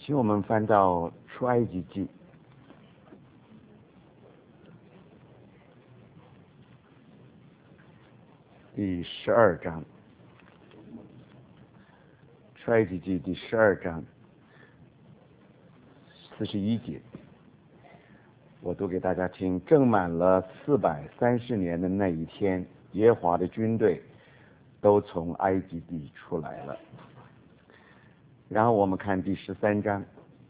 请我们翻到出埃及记第12章，出埃及记第12章41节，我读给大家听。正满了430年的那一天，耶和华的军队都从埃及地出来了。然后我们看第13章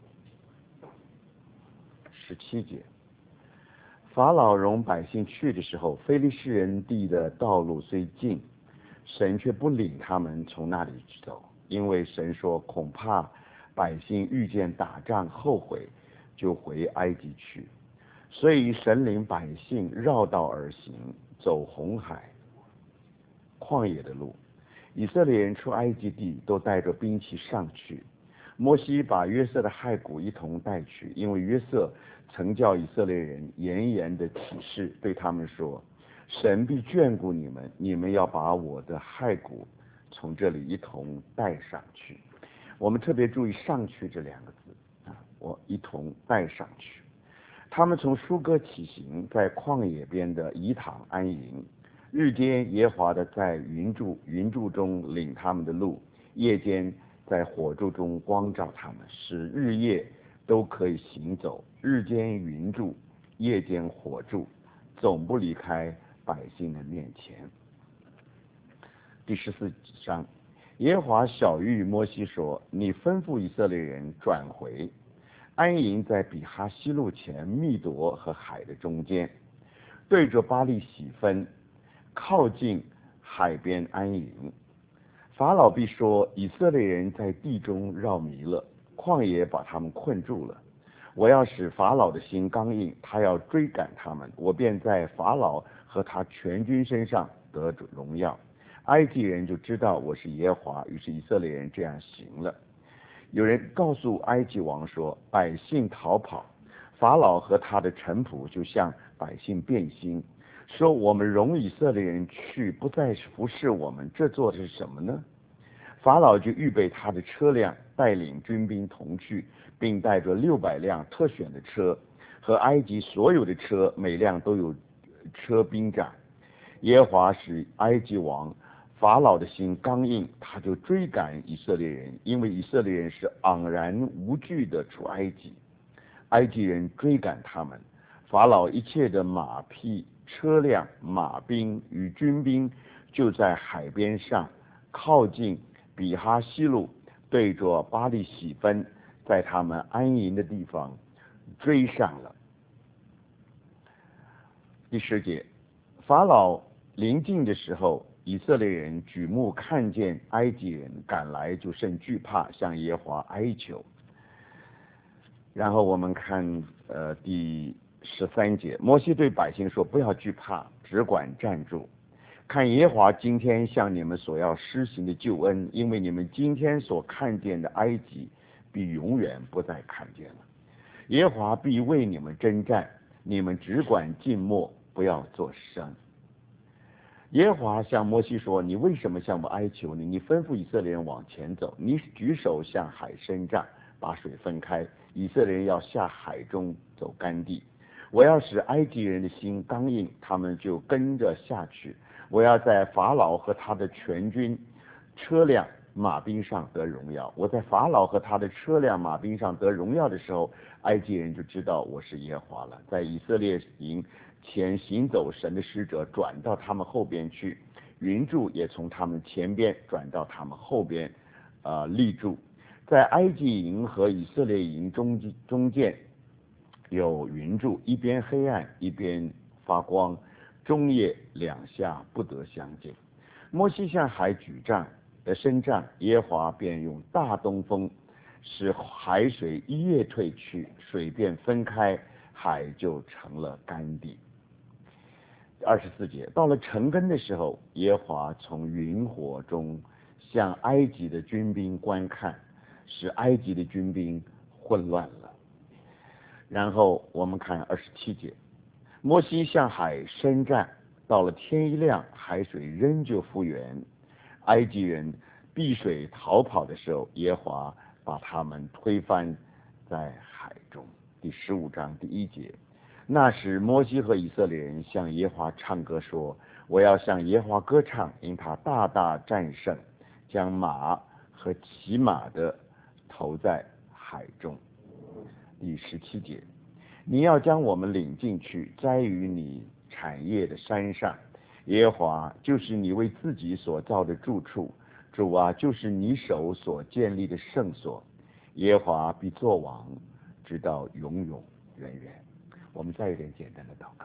17节，法老容百姓去的时候，非利士人地的道路虽近，神却不领他们从那里走，因为神说恐怕百姓遇见打仗后悔，就回埃及去。所以神领百姓绕道而行，走红海旷野的路。以色列人出埃及地都带着兵器上去。摩西把约瑟的骸骨一同带去，因为约瑟曾叫以色列人严严的起誓，对他们说，神必眷顾你们，你们要把我的骸骨从这里一同带上去。我们特别注意上去这两个字啊，我一同带上去。他们从舒歌起行，在旷野边的以坦安营。日间耶和华的在云柱中领他们的路，夜间在火柱中光照他们，使日夜都可以行走。日间云柱，夜间火柱，总不离开百姓的面前。第14章，耶和华晓谕摩西说，你吩咐以色列人转回，安营在比哈西路前密夺和海的中间，对着巴力喜分，靠近海边安营。法老必说，以色列人在地中绕迷了，旷野把他们困住了。我要使法老的心刚硬，他要追赶他们，我便在法老和他全军身上得荣耀。埃及人就知道我是耶和华，于是以色列人这样行了。有人告诉埃及王说，百姓逃跑，法老和他的臣仆就向百姓变心，说我们容以色列人去，不再服侍我们，这做的是什么呢？法老就预备他的车辆，带领军兵同去，并带着600辆特选的车，和埃及所有的车，每辆都有车兵长。耶和华使埃及王法老的心刚硬，他就追赶以色列人，因为以色列人是昂然无惧的出埃及。埃及人追赶他们，法老一切的马匹、车辆、马兵与军兵就在海边上靠近比哈西路，对着巴力喜分，在他们安营的地方追上了。第10节，法老临近的时候，以色列人举目看见埃及人赶来，就甚惧怕，向耶和华哀求。然后我们看第13节，摩西对百姓说，不要惧怕，只管站住，看耶和华今天向你们所要施行的救恩，因为你们今天所看见的埃及必永远不再看见了。耶和华必为你们征战，你们只管静默，不要作声。耶和华向摩西说，你为什么向我哀求呢？你吩咐以色列人往前走，你举手向海伸杖，把水分开，以色列人要下海中走干地。我要使埃及人的心刚硬，他们就跟着下去。我要在法老和他的全军、车辆、马兵上得荣耀。我在法老和他的车辆、马兵上得荣耀的时候，埃及人就知道我是耶和华了。在以色列营前行走神的使者转到他们后边去，云柱也从他们前边转到他们后边立住。在埃及营和以色列营中间有云柱，一边黑暗，一边发光，中夜两下不得相见。摩西向海举杖伸杖，耶和华便用大东风使海水一跃退去，水便分开，海就成了干地。24节，到了晨更的时候，耶和华从云火中向埃及的军兵观看，使埃及的军兵混乱了。然后我们看27节，摩西向海伸杖，到了天一亮，海水仍旧复原。埃及人避水逃跑的时候，耶和华把他们推翻， 在海中。第15章第1节，那时摩西和以色列人向耶和华唱歌说，我要向耶和华歌唱，因他大大战胜，将马和骑马的投在海中。第17节，你要将我们领进去，栽于你产业的山上，耶和华就是你为自己所造的住处，主啊，就是你手所建立的圣所，耶和华必作王，直到永永远远。我们再有点简单的祷告。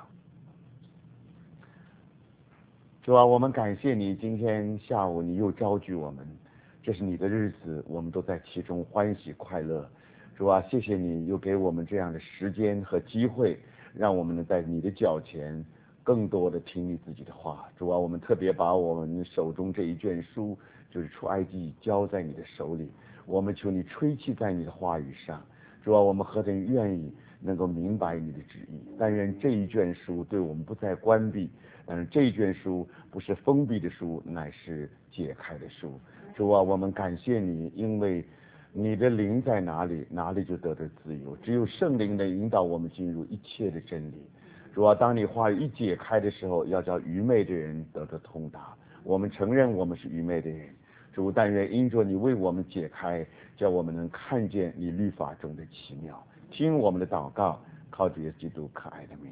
主啊，我们感谢你，今天下午你又召聚我们，这是你的日子，我们都在其中欢喜快乐。主啊，谢谢你又给我们这样的时间和机会，让我们能在你的脚前更多的听你自己的话。主啊，我们特别把我们手中这一卷书，就是出埃及，交在你的手里，我们求你吹气在你的话语上。主啊，我们何等愿意能够明白你的旨意。但愿这一卷书对我们不再关闭，但是这一卷书不是封闭的书，乃是解开的书。主啊，我们感谢你，因为你的灵在哪里，哪里就得到自由。只有圣灵能引导我们进入一切的真理。主啊，当你话语一解开的时候，要叫愚昧的人得到通达。我们承认我们是愚昧的人，主，但愿因着你为我们解开，叫我们能看见你律法中的奇妙。听我们的祷告，靠主耶稣基督可爱的名。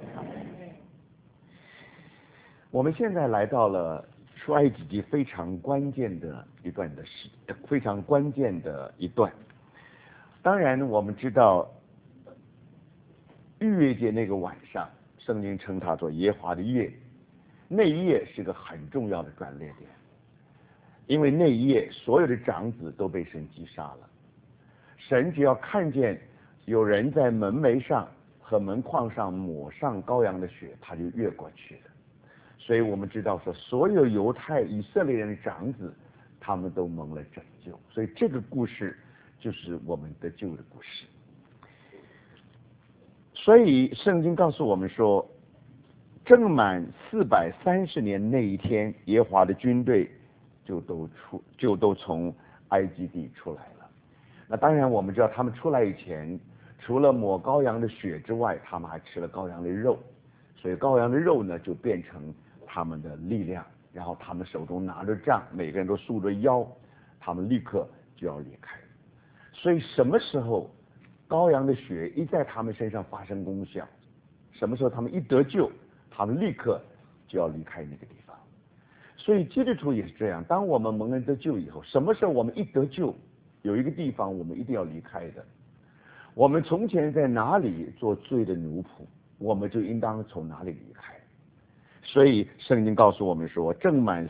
我们现在来到了出埃及记非常关键的一段非常关键的一段。当然我们知道逾越节那个晚上，圣经称它做耶和华的夜，那一夜是个很重要的转捩点，因为那一夜所有的长子都被神击杀了。神只要看见有人在门楣上和门框上抹上羔羊的血，他就越过去了。所以我们知道说，所有犹太以色列人的长子，他们都蒙了拯救。所以这个故事就是我们得救的故事。所以圣经告诉我们说，正满430年那一天，耶和华的军队就都从埃及地出来了。那当然我们知道，他们出来以前，除了抹羔羊的血之外，他们还吃了羔羊的肉，所以羔羊的肉呢就变成他们的力量。然后他们手中拿着杖，每个人都束着腰，他们立刻就要离开。所以什么时候羔羊的血一在他们身上发生功效，什么时候他们一得救，他们立刻就要离开那个地方。所以基督徒也是这样，当我们蒙恩得救以后，什么时候我们一得救，有一个地方我们一定要离开的。我们从前在哪里做罪的奴仆，我们就应当从哪里离开。所以圣经告诉我们说，正满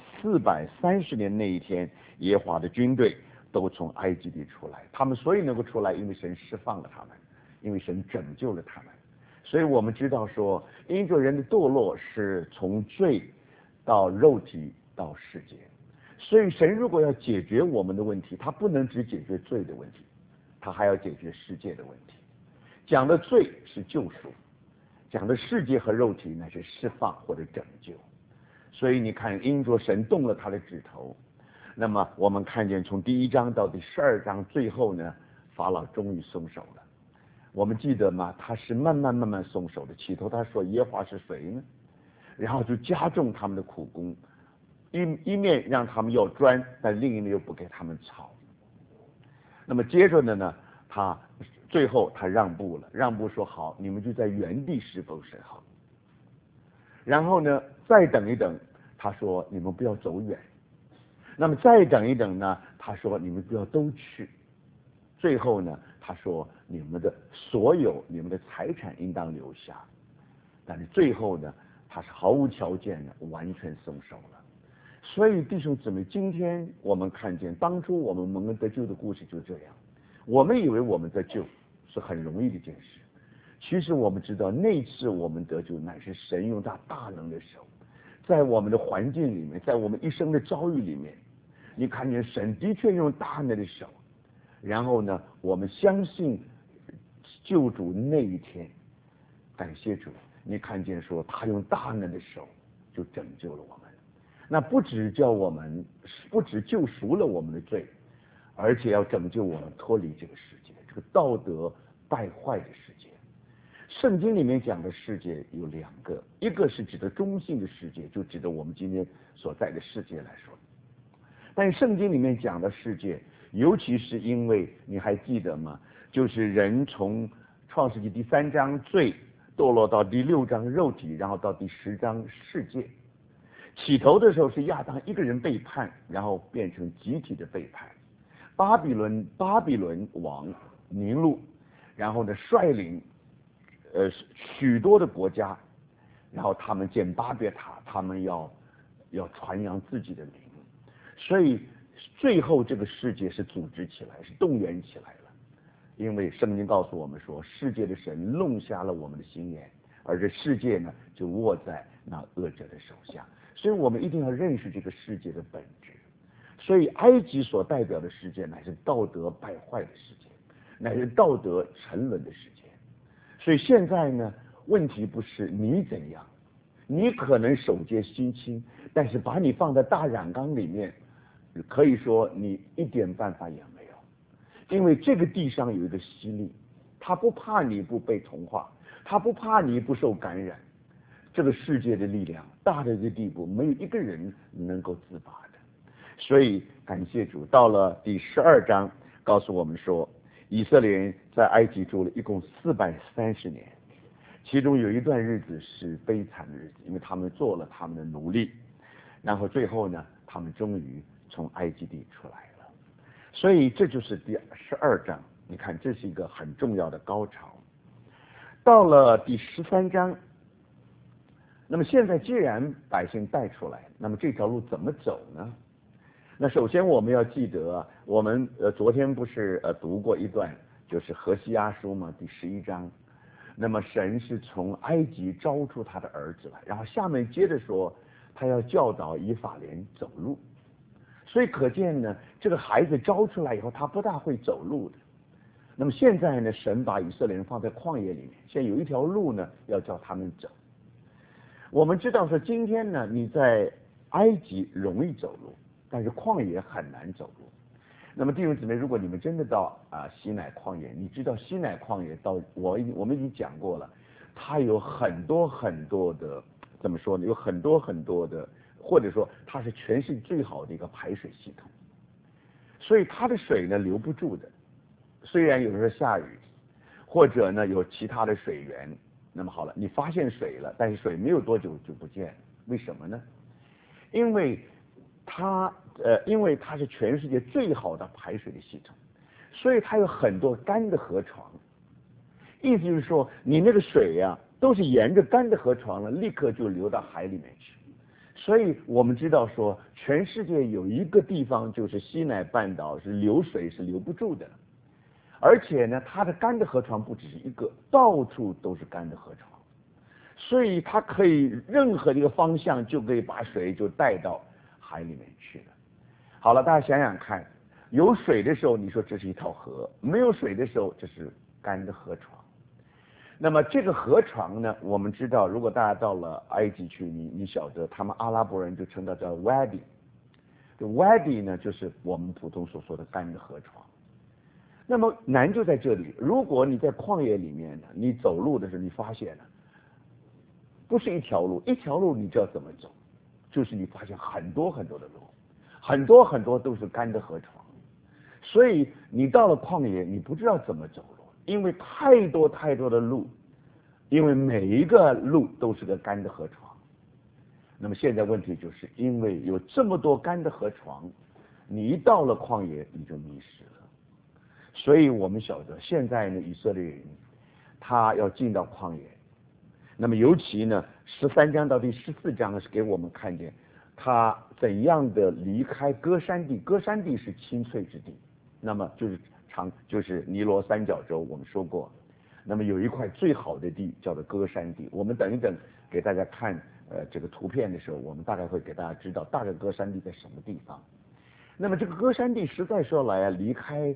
430年那一天，耶和华的军队都从埃及地出来。他们所以能够出来，因为神释放了他们，因为神拯救了他们。所以我们知道说，因着人的堕落是从罪到肉体到世界。所以神如果要解决我们的问题，他不能只解决罪的问题，他还要解决世界的问题。讲的罪是救赎，讲的世界和肉体乃是释放或者拯救。所以你看，因着神动了他的指头，那么我们看见从第1章到第12章最后呢，法老终于松手了。我们记得吗？他是慢慢松手的。起头他说耶和华是谁呢？然后就加重他们的苦工，一面让他们要砖，但另一面又不给他们草。那么接着呢，他最后他让步了，让步说好，你们就在原地侍奉神好。然后呢，再等一等，他说你们不要走远。那么再等一等呢，他说你们不要都去。最后呢，他说你们的所有你们的财产应当留下。但是最后呢，他是毫无条件的完全松手了。所以弟兄姊妹，今天我们看见当初我们蒙恩得救的故事就这样。我们以为我们得救是很容易的一件事，其实我们知道那次我们得救乃是神用他大能的手，在我们的环境里面，在我们一生的遭遇里面，你看见神的确用大能的手。然后呢，我们相信救主那一天，感谢主，你看见说他用大能的手就拯救了我们。那不只救赎了我们的罪，而且要拯救我们脱离这个世界。这个个道德败坏的世界。圣经里面讲的世界有两个，一个是指的中性的世界，就指的我们今天所在的世界来说。但圣经里面讲的世界，尤其是因为你还记得吗？就是人从创世纪第3章罪堕落到第6章肉体，然后到第10章世界。起头的时候是亚当一个人背叛，然后变成集体的背叛。巴比伦王尼禄，然后呢率领许多的国家，然后他们建巴别塔，他们要传扬自己的名，所以最后这个世界是组织起来，是动员起来了。因为圣经告诉我们说，世界的神弄瞎了我们的心眼，而这世界呢就握在那恶者的手下。所以我们一定要认识这个世界的本质。所以埃及所代表的世界乃是道德败坏的世界，乃是道德沉沦的世界。所以现在呢，问题不是你怎样，你可能手洁心清，但是把你放在大染缸里面，可以说你一点办法也没有。因为这个地上有一个吸力，他不怕你不被同化，他不怕你不受感染。这个世界的力量大到一个地步，没有一个人能够自拔的。所以感谢主，到了第12章告诉我们说，以色列人在埃及住了一共430年，其中有一段日子是悲惨的日子，因为他们做了他们的奴隶，然后最后呢，他们终于从埃及地出来了。所以这就是第12章，你看这是一个很重要的高潮。到了第13章，那么现在既然百姓带出来，那么这条路怎么走呢？那首先我们要记得，我们昨天不是读过一段，就是何西阿书嘛，第11章。那么神是从埃及招出他的儿子来，然后下面接着说，他要教导以法莲走路。所以可见呢，这个孩子招出来以后，他不大会走路的。那么现在呢，神把以色列人放在旷野里面，现在有一条路呢，要叫他们走。我们知道说，今天呢，你在埃及容易走路，但是旷野很难走路。那么弟兄姊妹，如果你们真的到西乃旷野，你知道西乃旷野到我们已经讲过了，它有很多很多的，怎么说呢？有很多很多的，或者说它是全世界最好的一个排水系统，所以它的水呢留不住的。虽然有时候下雨，或者呢有其他的水源。那么好了，你发现水了，但是水没有多久就不见了，为什么呢？因为它是全世界最好的排水的系统，所以它有很多干的河床。意思就是说，你那个水呀，都是沿着干的河床了，立刻就流到海里面去。所以我们知道说，全世界有一个地方就是西乃半岛是流水是留不住的。而且呢，它的干的河床不只是一个，到处都是干的河床，所以它可以任何一个方向就可以把水就带到海里面去了。好了，大家想想看，有水的时候，你说这是一条河；没有水的时候，这是干的河床。那么这个河床呢，我们知道，如果大家到了埃及去，你晓得，他们阿拉伯人就称它叫 wadi， 这 wadi 呢，就是我们普通所说的干的河床。那么难就在这里，如果你在旷野里面呢，你走路的时候，你发现了不是一条路，一条路你知道怎么走，就是你发现很多很多的路，很多很多都是干的河床，所以你到了旷野，你不知道怎么走路，因为太多太多的路，因为每一个路都是个干的河床。那么现在问题就是因为有这么多干的河床，你一到了旷野你就迷失了。所以我们晓得现在呢，以色列人他要进到旷野，那么尤其呢13章到第14章是给我们看见他怎样的离开歌珊地。歌珊地是青翠之地，那么就是尼罗三角洲，我们说过。那么有一块最好的地叫做歌珊地，我们等一等给大家看这个图片的时候，我们大概会给大家知道大概歌珊地在什么地方。那么这个歌珊地实在说来离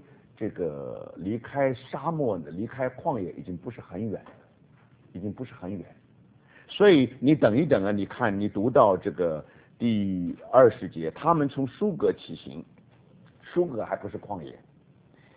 开沙漠的，离开旷野已经不是很远了，已经不是很远。所以你等一等啊，你看你读到这个第20节，他们从舒格起行，舒格还不是旷野。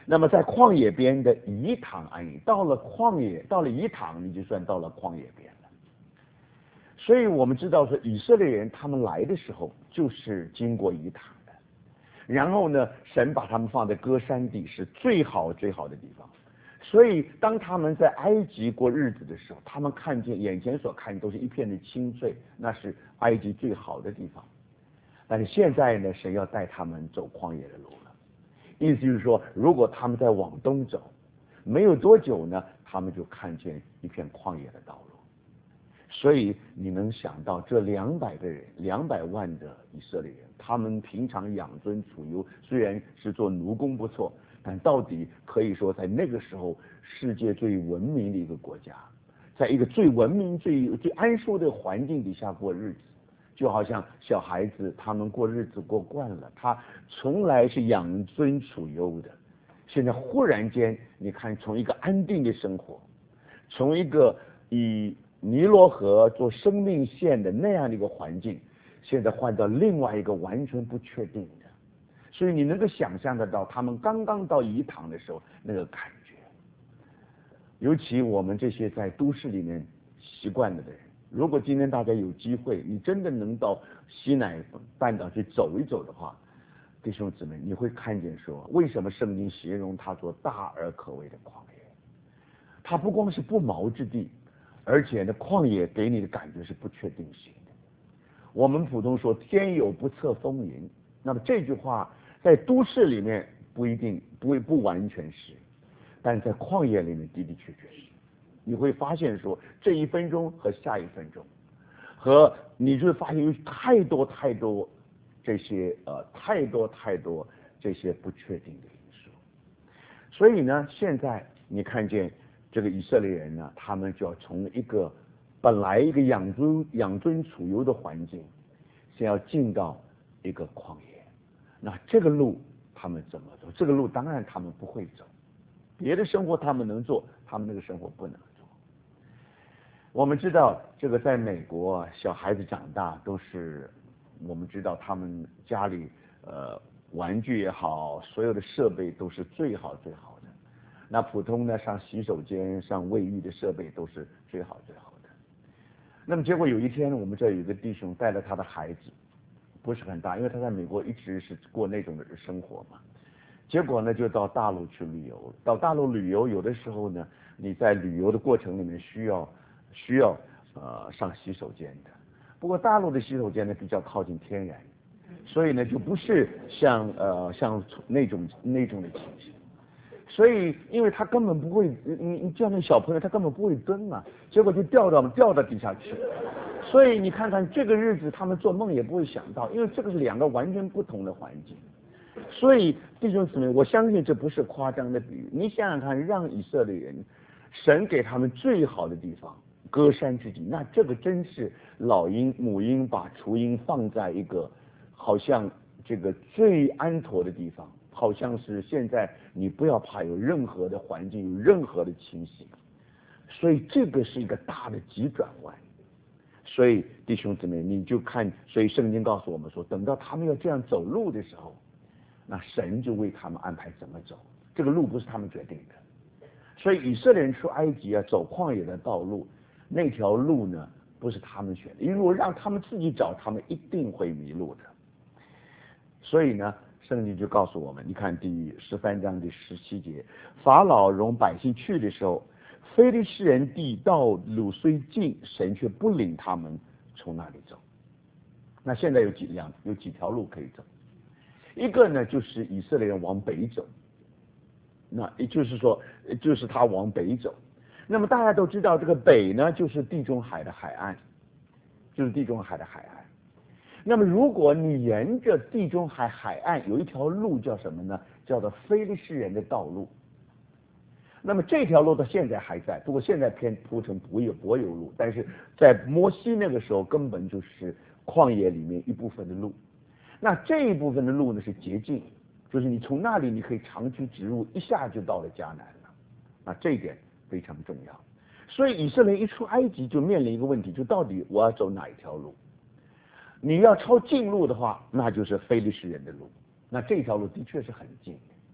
那么在旷野边的以坦安营，到了旷野，到了以坦，你就算到了旷野边了。所以我们知道说，以色列人他们来的时候就是经过以坦的，然后呢，神把他们放在歌珊地，是最好最好的地方。所以当他们在埃及过日子的时候，他们看见眼前所看都是一片的青翠，那是埃及最好的地方。但是现在呢，神要带他们走旷野的路了。意思就是说，如果他们再往东走，没有多久呢，他们就看见一片旷野的道路。所以你能想到这200个人，200万的以色列人，他们平常养尊处优，虽然是做奴工不错，但到底可以说在那个时候世界最文明的一个国家，在一个最文明、最安舒的环境底下过日子。就好像小孩子他们过日子过惯了，他从来是养尊处优的，现在忽然间你看，从一个安定的生活，从一个以尼罗河做生命线的那样的一个环境，现在换到另外一个完全不确定的，所以你能够想象得到他们刚刚到以坦的时候那个感觉。尤其我们这些在都市里面习惯了的人，如果今天大家有机会，你真的能到西乃半岛去走一走的话，弟兄姊妹，你会看见说，为什么圣经形容它做大而可畏的旷野？它不光是不毛之地，而且呢，旷野给你的感觉是不确定性的。我们普通说天有不测风云，那么这句话在都市里面不一定不完全是，但在旷野里面的的确确是。你会发现说，这1分钟和下1分钟，和你就会发现有太多这些太多这些不确定的因素。所以呢，现在你看见这个以色列人呢，他们就要从一个本来一个养尊处优的环境，先要进到一个旷野。那这个路他们怎么走？这个路当然他们不会走，别的生活他们能做，他们那个生活不能做。我们知道这个在美国，小孩子长大都是，我们知道他们家里玩具也好，所有的设备都是最好的。那普通呢，上洗手间、上卫浴的设备都是最好的。那么结果有一天，我们这有一个弟兄带着他的孩子，不是很大，因为他在美国一直是过那种的生活嘛。结果呢，就到大陆去旅游。到大陆旅游，有的时候呢，你在旅游的过程里面需要上洗手间的。不过大陆的洗手间呢比较靠近天然，所以呢就不是像那种的情形。所以因为他根本不会，你叫那小朋友他根本不会蹲嘛，结果就掉到底下去。所以你看看这个日子，他们做梦也不会想到，因为这个是2个完全不同的环境。所以弟兄姊妹，我相信这不是夸张的比喻。你想想看，让以色列人，神给他们最好的地方，歌珊之地，那这个真是老鹰母鹰把雏鹰放在一个好像这个最安妥的地方，好像是现在你不要怕有任何的环境，有任何的侵袭。所以这个是一个大的急转弯。所以弟兄姊妹，你就看，所以圣经告诉我们说，等到他们要这样走路的时候，那神就为他们安排怎么走，这个路不是他们决定的。所以以色列人出埃及啊，走旷野的道路，那条路呢不是他们选的，因为如果让他们自己找，他们一定会迷路的。所以呢，圣经就告诉我们，你看第13章第17节，法老容百姓去的时候，非利士人地道路虽近，神却不领他们从那里走。那现在有几条路可以走。一个呢，就是以色列人往北走，那也就是说，就是他往北走。那么大家都知道，这个北呢，就是地中海的海岸，就是地中海的海岸。那么如果你沿着地中海海岸有一条路叫什么呢？叫做非利士人的道路。那么这条路到现在还在，不过现在偏铺成柏油路，但是在摩西那个时候根本就是旷野里面一部分的路。那这一部分的路呢是捷径，就是你从那里你可以长驱直入，一下就到了迦南了。那这一点非常重要。所以以色列一出埃及就面临一个问题，就到底我要走哪一条路？你要抄近路的话，那就是非利士人的路，那这条路的确是很近。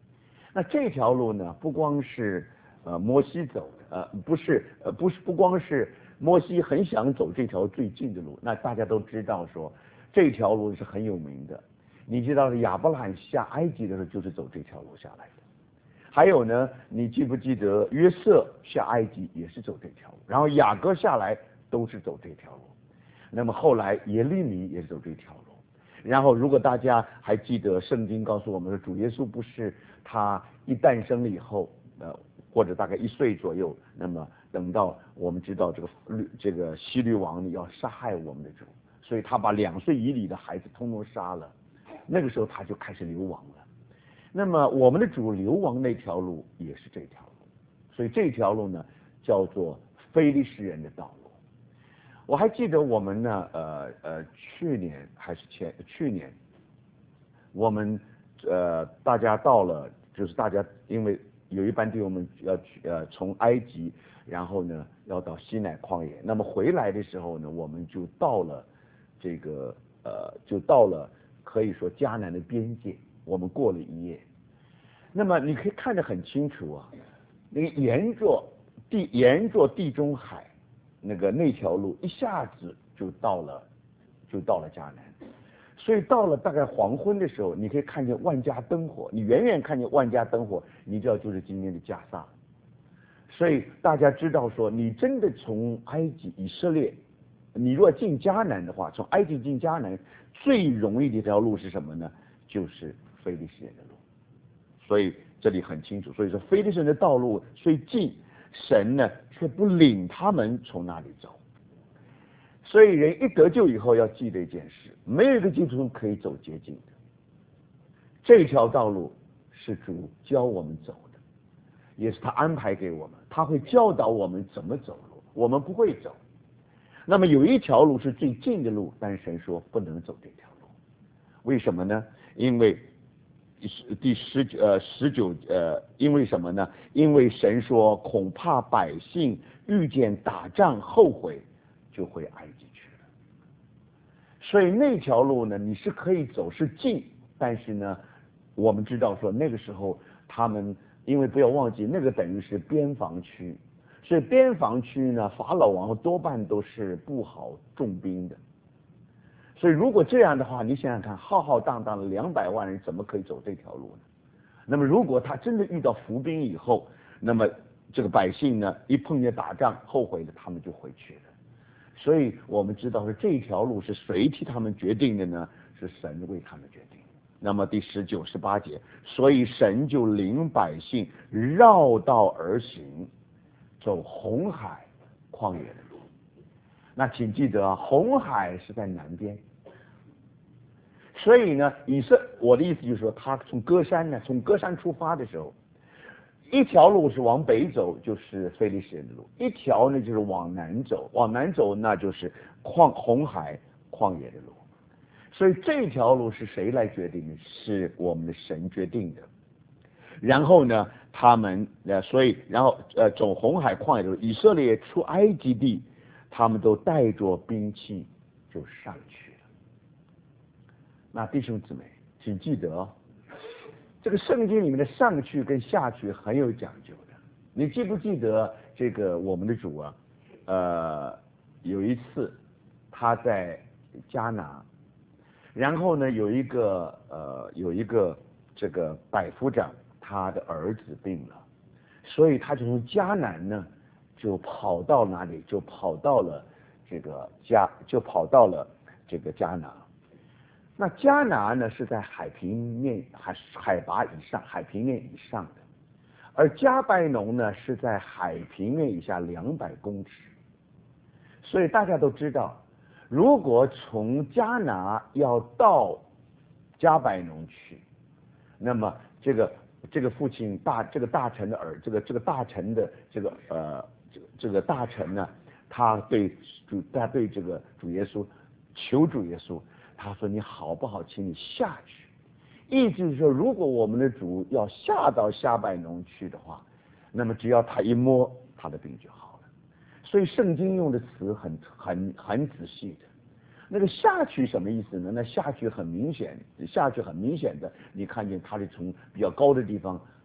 那这条路呢，不光是摩西走的，不光是摩西很想走这条最近的路，那大家都知道说这条路是很有名的。你知道亚伯拉罕下埃及的时候就是走这条路下来的。还有呢，你记不记得约瑟下埃及也是走这条路，然后雅各下来都是走这条路。那么后来耶利米也是走这条路。然后如果大家还记得圣经告诉我们说，主耶稣不是他一诞生了以后，或者大概1岁左右，那么等到我们知道这个希律王要杀害我们的主，所以他把2岁以里的孩子通通杀了。那个时候他就开始流亡了。那么我们的主流亡那条路也是这条路，所以这条路呢叫做非利士人的道路。我还记得我们呢，去年还是去年，我们大家到了，就是大家因为有一班弟兄们要去从埃及，然后呢要到西乃旷野，那么回来的时候呢，我们就到了可以说迦南的边界，我们过了1夜。那么你可以看得很清楚啊，那个沿着地中海那条路一下子就到了迦南。所以到了大概黄昏的时候，你可以看见万家灯火，你远远看见万家灯火，你知道就是今天的加萨。所以大家知道说，你真的从埃及以色列，你若进迦南的话，从埃及进迦南最容易的一条路是什么呢？就是非利士人的路。所以这里很清楚，所以说非利士人的道路虽近，神呢却不领他们从那里走。所以人一得救以后要记得一件事，没有一个基督徒可以走捷径的。这条道路是主教我们走的，也是他安排给我们，他会教导我们怎么走路，我们不会走。那么有一条路是最近的路，但是神说不能走这条路。为什么呢？因为第19因为什么呢？因为神说恐怕百姓遇见打仗后悔，就回埃及去了。所以那条路呢，你是可以走，是近，但是呢，我们知道说那个时候他们，因为不要忘记那个等于是边防区，所以边防区呢，法老王多半都是布好重兵的。所以如果这样的话，你想想看，浩浩荡荡的200万人怎么可以走这条路呢？那么如果他真的遇到伏兵以后，那么这个百姓呢，一碰见打仗后悔了，他们就回去了。所以我们知道是这条路是谁替他们决定的呢？是神为他们决定。那么第19、18节，所以神就领百姓绕道而行，走红海旷野的路。那请记得啊，红海是在南边。所以呢，我的意思就是说，他从歌山出发的时候，一条路是往北走，就是非利士人的路；一条呢就是往南走，那就是红海旷野的路。所以这条路是谁来决定的？是我们的神决定的。然后呢，他们走红海旷野的路，以色列出埃及地，他们都带着兵器就上去了。那弟兄姊妹，请记得哦，这个圣经里面的上去跟下去很有讲究的。你记不记得这个我们的主啊？有一次他在迦拿，然后呢有一个这个百夫长，他的儿子病了，所以他就从迦南呢就跑到哪里？就跑到了这个迦拿。那迦拿呢是在海拔以上，海平面以上的，而迦百农呢是在海平面以下200公尺。所以大家都知道，如果从迦拿要到迦百农去，那么这个父亲这个大臣呢，他对这个主耶稣求主耶稣。他说你好不好，请你下去。意思是说，如果我们的主要下到迦百农去的话，那么只要他一摸，他的病就好了。所以圣经用的词很仔细的。那个下去什么意思呢？那下去很明显的，你看见他是从比较高的地方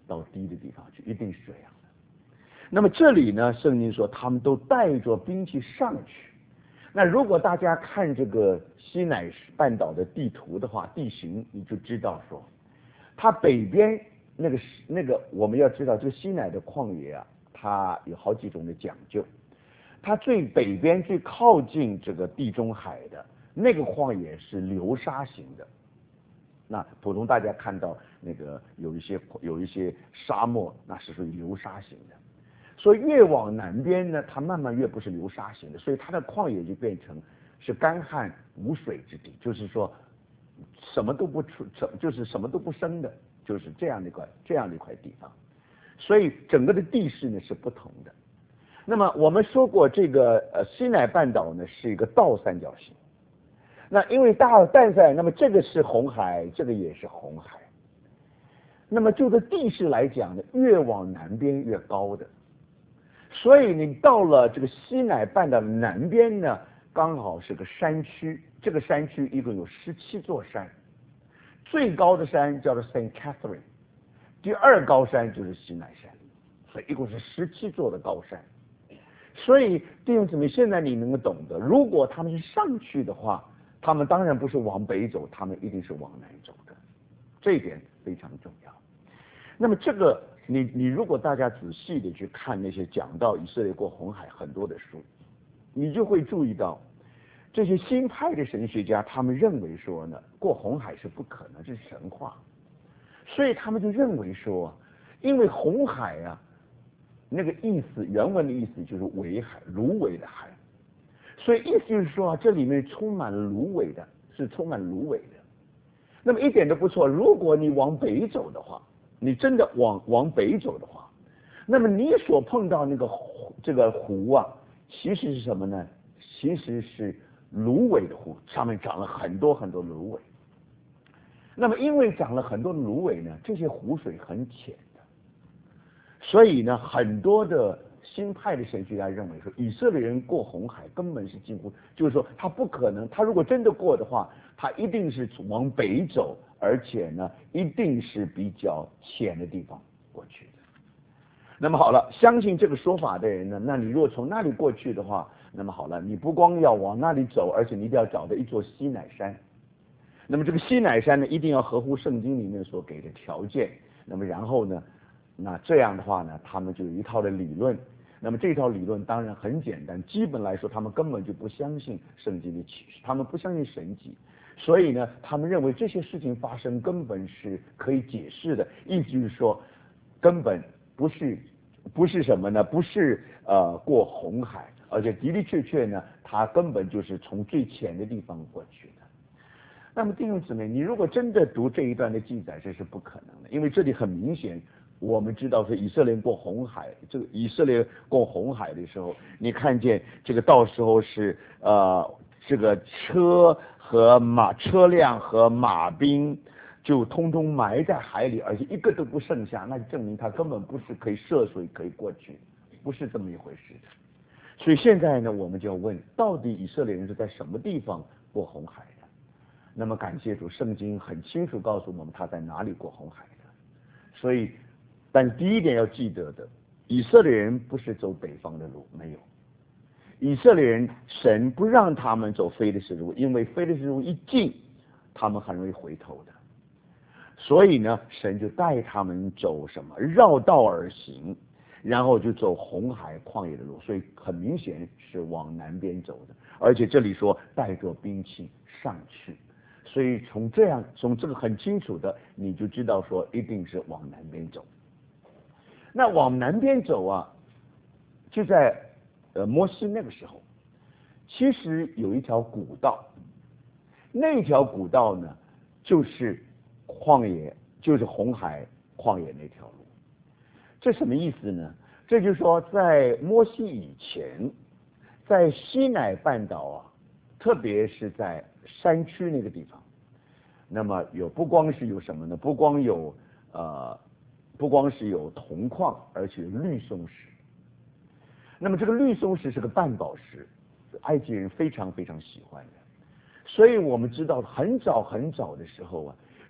到低的地方去，一定是这样的。那么这里呢，圣经说他们都带着兵器上去。那如果大家看这个西乃半岛的地图的话，地形你就知道说，它北边那个我们要知道，这个西乃的旷野啊，它有好几种的讲究。它最北边最靠近这个地中海的那个旷野是流沙型的。那普通大家看到那个有一些沙漠，那是属于流沙型的。所以越往南边呢，它慢慢越不是流沙型的，所以它的旷野就变成是干旱无水之地，就是说什么都不出，就是什么都不生的，就是这样的一块地方。所以整个的地势呢是不同的。那么我们说过，这个西乃半岛呢是一个倒三角形。那因为大淡赛，那么这个是红海，这个也是红海。那么就着地势来讲呢，越往南边越高的。所以你到了这个西乃半岛的南边呢，刚好是个山区。这个山区一共有17座山，最高的山叫做 Saint Catherine， 第二高山就是西乃山，所以一共是17座的高山。所以弟兄姊妹，现在你能够懂得，如果他们是上去的话，他们当然不是往北走，他们一定是往南走的，这一点非常重要。那么这个你如果大家仔细的去看那些讲到以色列过红海很多的书，你就会注意到这些新派的神学家，他们认为说呢，过红海是不可能，这是神话。所以他们就认为说，因为红海啊，那个意思原文的意思就是苇海，芦苇的海，所以意思就是说啊，这里面充满了芦苇的，是充满芦苇的。那么一点都不错，如果你往北走的话，你真的往北走的话，那么你所碰到那个这个湖啊，其实是什么呢？其实是芦苇的湖，上面长了很多很多芦苇。那么因为长了很多芦苇呢，这些湖水很浅的，所以呢，很多的新派的神学家认为说，以色列人过红海根本是几乎就是说他不可能，他如果真的过的话，他一定是往北走，而且呢，一定是比较浅的地方过去的。那么好了，相信这个说法的人呢，那你如果从那里过去的话，那么好了，你不光要往那里走，而且你一定要找到一座西乃山。那么这个西乃山呢，一定要合乎圣经里面所给的条件。那么然后呢，那这样的话呢，他们就有一套的理论。那么这套理论当然很简单，基本来说他们根本就不相信圣经的启示，他们不相信神迹，所以呢，他们认为这些事情发生根本是可以解释的，意思就是说根本不是什么呢？不是过红海，而且的的确确呢，他根本就是从最浅的地方过去的。那么弟兄姊妹，你如果真的读这一段的记载，这是不可能的，因为这里很明显，我们知道是以色列过红海，这个以色列过红海的时候，你看见这个到时候是这个车辆和马兵就通通埋在海里，而且一个都不剩下，那就证明他根本不是可以涉水可以过去，不是这么一回事的。所以现在呢，我们就要问，到底以色列人是在什么地方过红海的？那么感谢主，圣经很清楚告诉我们他在哪里过红海的。所以，但第一点要记得的，以色列人不是走北方的路，没有。以色列人，神不让他们走非利士路，因为非利士路一进，他们很容易回头的。所以呢，神就带他们走什么绕道而行，然后就走红海旷野的路，所以很明显是往南边走的。而且这里说带着兵器上去，所以从这个很清楚的，你就知道说一定是往南边走。那往南边走啊，就在摩西那个时候，其实有一条古道，那条古道呢，就是旷野，就是红海旷野那条路。这什么意思呢？这就是说，在摩西以前，在西乃半岛啊，特别是在山区那个地方，那么不光是有什么呢？不光是有铜矿，而且有绿松石。那么这个绿松石是个半宝石，埃及人非常非常喜欢的。所以我们知道很早很早的时候啊，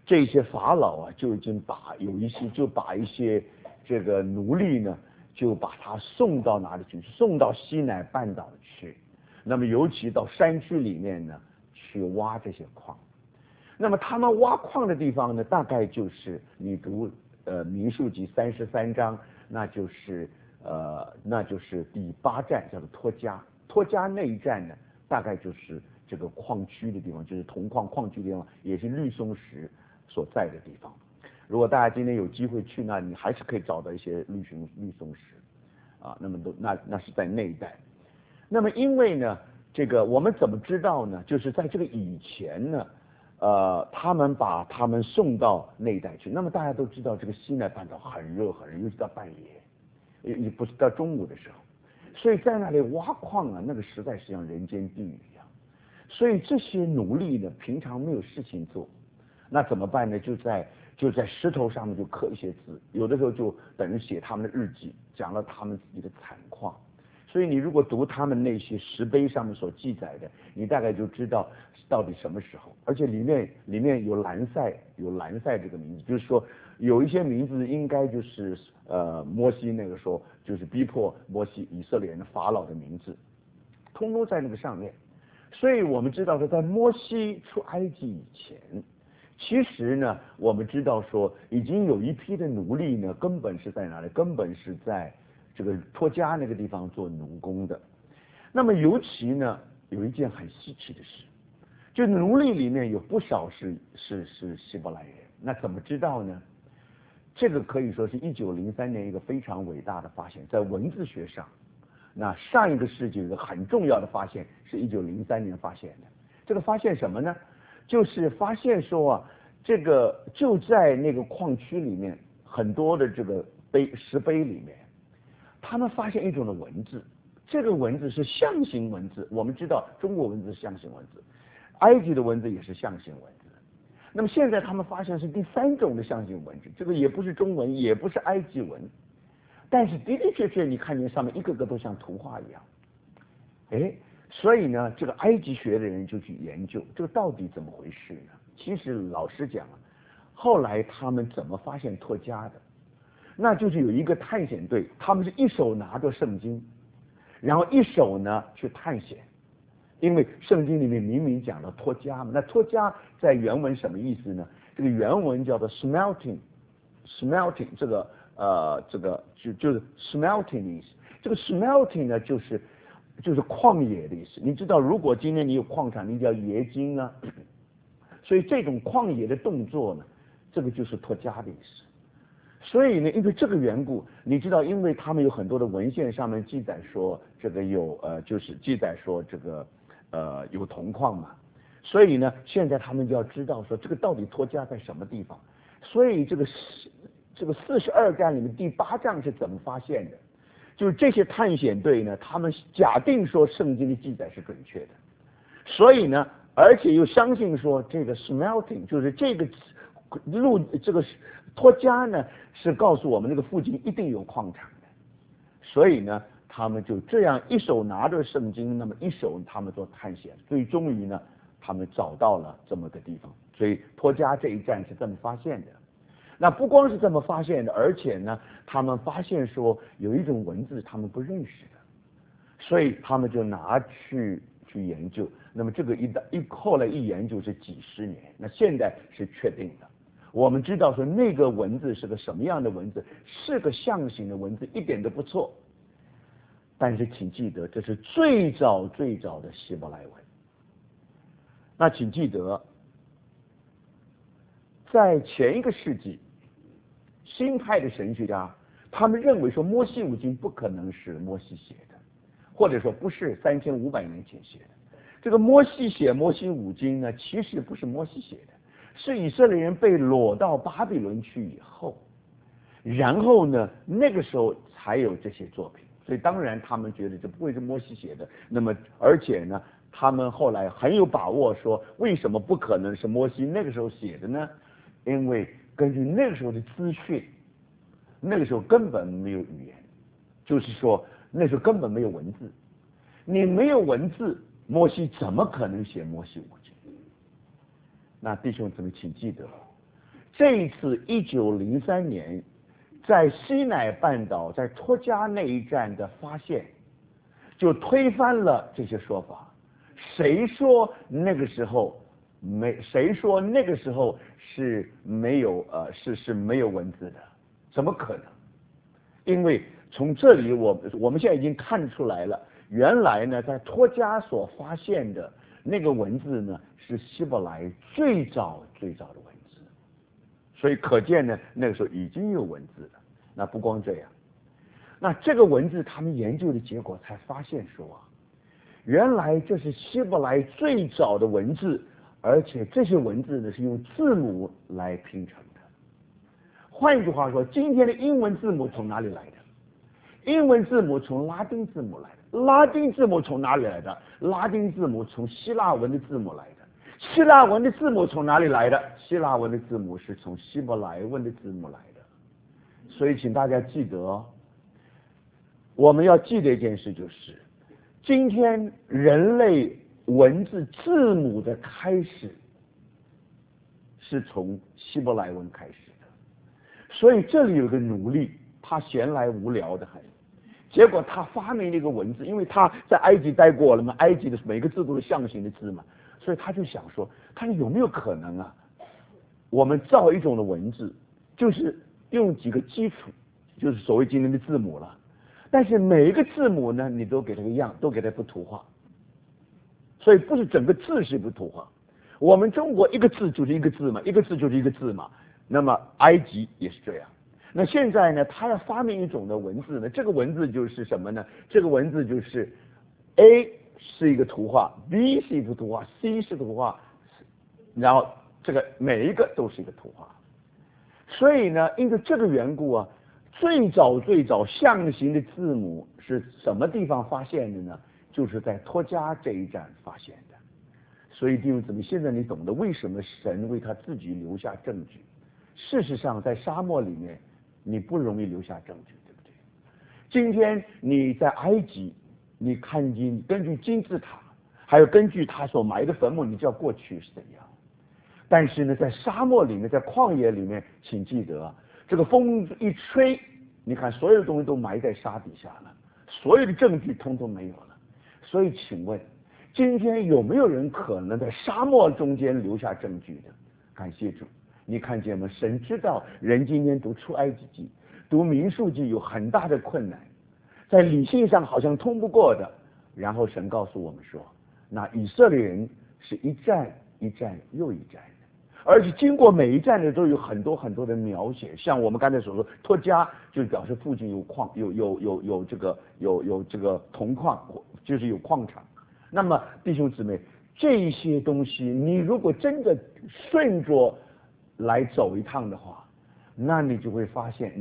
这些法老啊就已经把一些这个奴隶呢，就把他送到哪里去？送到西乃半岛去。那么尤其到山区里面呢，去挖这些矿。那么他们挖矿的地方呢，大概就是你读民数记33章，那就是第8站叫做托家。托家那一站呢，大概就是这个矿区的地方，就是铜矿矿区的地方，也是绿松石所在的地方。如果大家今天有机会去那，你还是可以找到一些绿松石啊。那么那是在那一带。那么因为呢，这个我们怎么知道呢？就是在这个以前呢，他们把他们送到那一带去。那么大家都知道，这个西奈半岛很热很热，尤其到半夜，也不是到中午的时候，所以在那里挖矿啊，那个实在是像人间地狱一样。所以这些奴隶呢，平常没有事情做，那怎么办呢？就在石头上面就刻一些字，有的时候就等于写他们的日记，讲了他们自己的惨况。所以你如果读他们那些石碑上面所记载的，你大概就知道到底什么时候。而且里面有兰塞这个名字，就是说有一些名字应该就是摩西那个时候就是逼迫摩西以色列人的法老的名字，通通在那个上面。所以我们知道说，在摩西出埃及以前，其实呢，我们知道说已经有一批的奴隶呢，根本是在哪里？根本是在这个托家那个地方做奴工的。那么尤其呢，有一件很稀奇的事，就奴隶里面有不少是希伯来人。那怎么知道呢？这个可以说是1903年一个非常伟大的发现，在文字学上。那上一个世纪有一个很重要的发现是1903年发现的。这个发现什么呢？就是发现说啊，这个就在那个矿区里面，很多的这个石碑里面，他们发现一种的文字，这个文字是象形文字。我们知道中国文字是象形文字，埃及的文字也是象形文字。那么现在他们发现是第3种的象形文字，这个也不是中文，也不是埃及文，但是的的确确你看见上面一个个都像图画一样。所以呢，这个埃及学的人就去研究这个到底怎么回事呢？其实老实讲，后来他们怎么发现托家的？那就是有一个探险队，他们是一手拿着圣经，然后一手呢去探险。因为圣经里面明明讲了托家嘛，那托家在原文什么意思呢？这个原文叫做 smelting， 这个就是 smelting 的意思。这个 smelting 呢就是旷野的意思。你知道，如果今天你有矿场，你叫冶金啊，所以这种旷野的动作呢，这个就是托家的意思。所以呢，因为这个缘故，你知道，因为他们有很多的文献上面记载说这个就是记载说这个有铜矿嘛，所以呢，现在他们就要知道说这个到底托家在什么地方。所以这个42站里面第8站是怎么发现的？就是这些探险队呢，他们假定说圣经的记载是准确的，所以呢，而且又相信说这个 smelting 就是这个托家呢是告诉我们那个附近一定有矿场的，所以呢，他们就这样一手拿着圣经，那么一手他们做探险，所以终于呢，他们找到了这么个地方。所以托家这一站是这么发现的。那不光是这么发现的，而且呢，他们发现说有一种文字他们不认识的，所以他们就拿去研究。那么这个后来一研究是几十年，那现在是确定的。我们知道说那个文字是个什么样的文字，是个象形的文字，一点都不错。但是请记得，这是最早的希伯来文。那请记得，在前一个世纪，新派的神学家他们认为说摩西五经不可能是摩西写的，或者说不是3500年前写的。这个摩西写摩西五经呢，其实不是摩西写的，是以色列人被掳到巴比伦去以后，然后呢，那个时候才有这些作品。所以当然他们觉得这不会是摩西写的。那么而且呢，他们后来很有把握说，为什么不可能是摩西那个时候写的呢？因为根据那个时候的资讯，那个时候根本没有语言，就是说那时候根本没有文字。你没有文字，摩西怎么可能写摩西五经？那弟兄姊妹请记得， 这一次1903年在西乃半岛在托加那一战的发现，就推翻了这些说法。谁说那个时候是没有没有文字的？怎么可能？因为从这里我们现在已经看出来了，原来呢在托加所发现的那个文字呢是希伯来最早的文字，所以可见呢那个时候已经有文字了。那不光这样，那这个文字他们研究的结果才发现说啊，原来这是希伯来最早的文字，而且这些文字呢是用字母来拼成的。换一句话说，今天的英文字母从哪里来的？英文字母从拉丁字母来的。拉丁字母从哪里来的？拉丁字母从希腊文的字母来的。希腊文的字母从哪里来的？希腊文的字母是从希伯来文的字母来的。所以请大家记得，我们要记得一件事，就是今天人类文字字母的开始是从希伯来文开始的。所以这里有个奴隶，他闲来无聊的很，结果他发明了一个文字，因为他在埃及待过了嘛，埃及的每个字都是象形的字嘛，所以他就想说，看有没有可能啊，我们造一种的文字，就是用几个基础，就是所谓今天的字母了，但是每一个字母呢，你都给它个样，都给它不图画，所以不是整个字是不图画。我们中国一个字就是一个字嘛，一个字就是一个字嘛，那么埃及也是这样。那现在呢，他要发明一种的文字呢，这个文字就是什么呢？这个文字就是 A 是一个图画， B 是一幅图画， C 是图画，然后这个每一个都是一个图画。所以呢，因为这个缘故啊，最早象形的字母是什么地方发现的呢？就是在托加这一站发现的。所以弟兄姊妹，现在你懂得为什么神为他自己留下证据。事实上在沙漠里面你不容易留下证据，对不对？今天你在埃及，你看见根据金字塔还有根据他所埋的坟墓，你知道过去是怎样。但是呢，在沙漠里面，在旷野里面，请记得，这个风一吹，你看所有的东西都埋在沙底下了，所有的证据通通没有了。所以请问，今天有没有人可能在沙漠中间留下证据的？感谢主，你看见吗？神知道人今天读出埃及记、读民数记有很大的困难，在理性上好像通不过的。然后神告诉我们说，那以色列人是一站一站又一站。而且经过每一站呢，都有很多很多的描写，像我们刚才所说，托加就表示附近有矿，有这个铜矿，就是有矿场。那么弟兄姊妹，这些东西你如果真的顺着来走一趟的话，那你就会发现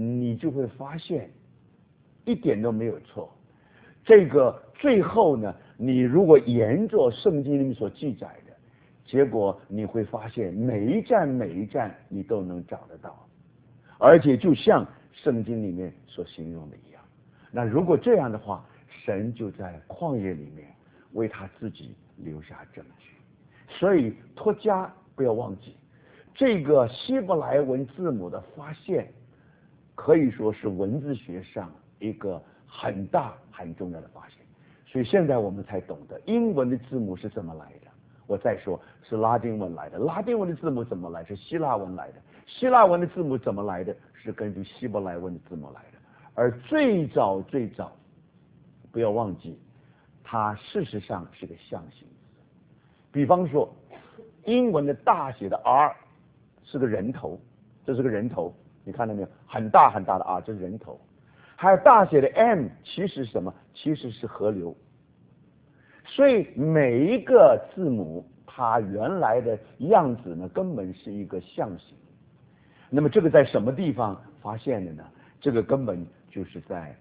一点都没有错。这个最后呢，你如果沿着圣经里面所记载的，结果你会发现每一站你都能找得到，而且就像圣经里面所形容的一样。那如果这样的话，神就在旷野里面为他自己留下证据。所以托加不要忘记，这个希伯来文字母的发现可以说是文字学上一个很大很重要的发现。所以现在我们才懂得英文的字母是怎么来的。我再说，是拉丁文来的。拉丁文的字母怎么来？是希腊文来的。希腊文的字母怎么来的？是根据希伯来文的字母来的。而最早，不要忘记，它事实上是个象形字。比方说，英文的大写的 R 是个人头，这是个人头，你看到没有？很大很大的 R， 这是人头。还有大写的 M， 其实是什么？其实是河流。所以每一个字母它原来的样子呢，根本是一个象形。那么这个在什么地方发现的呢？这个根本就是在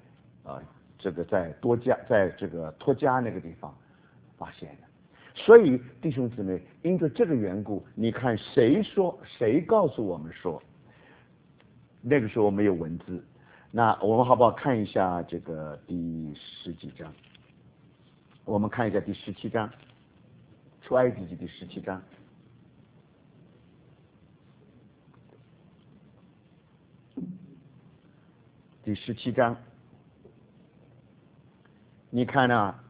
这个托加那个地方发现的。所以弟兄姊妹，因着这个缘故，你看谁告诉我们说那个时候没有文字？那我们好不好看一下这个第十几章？我们看一下第17章，出埃及记第17章。 第17章，你看啊，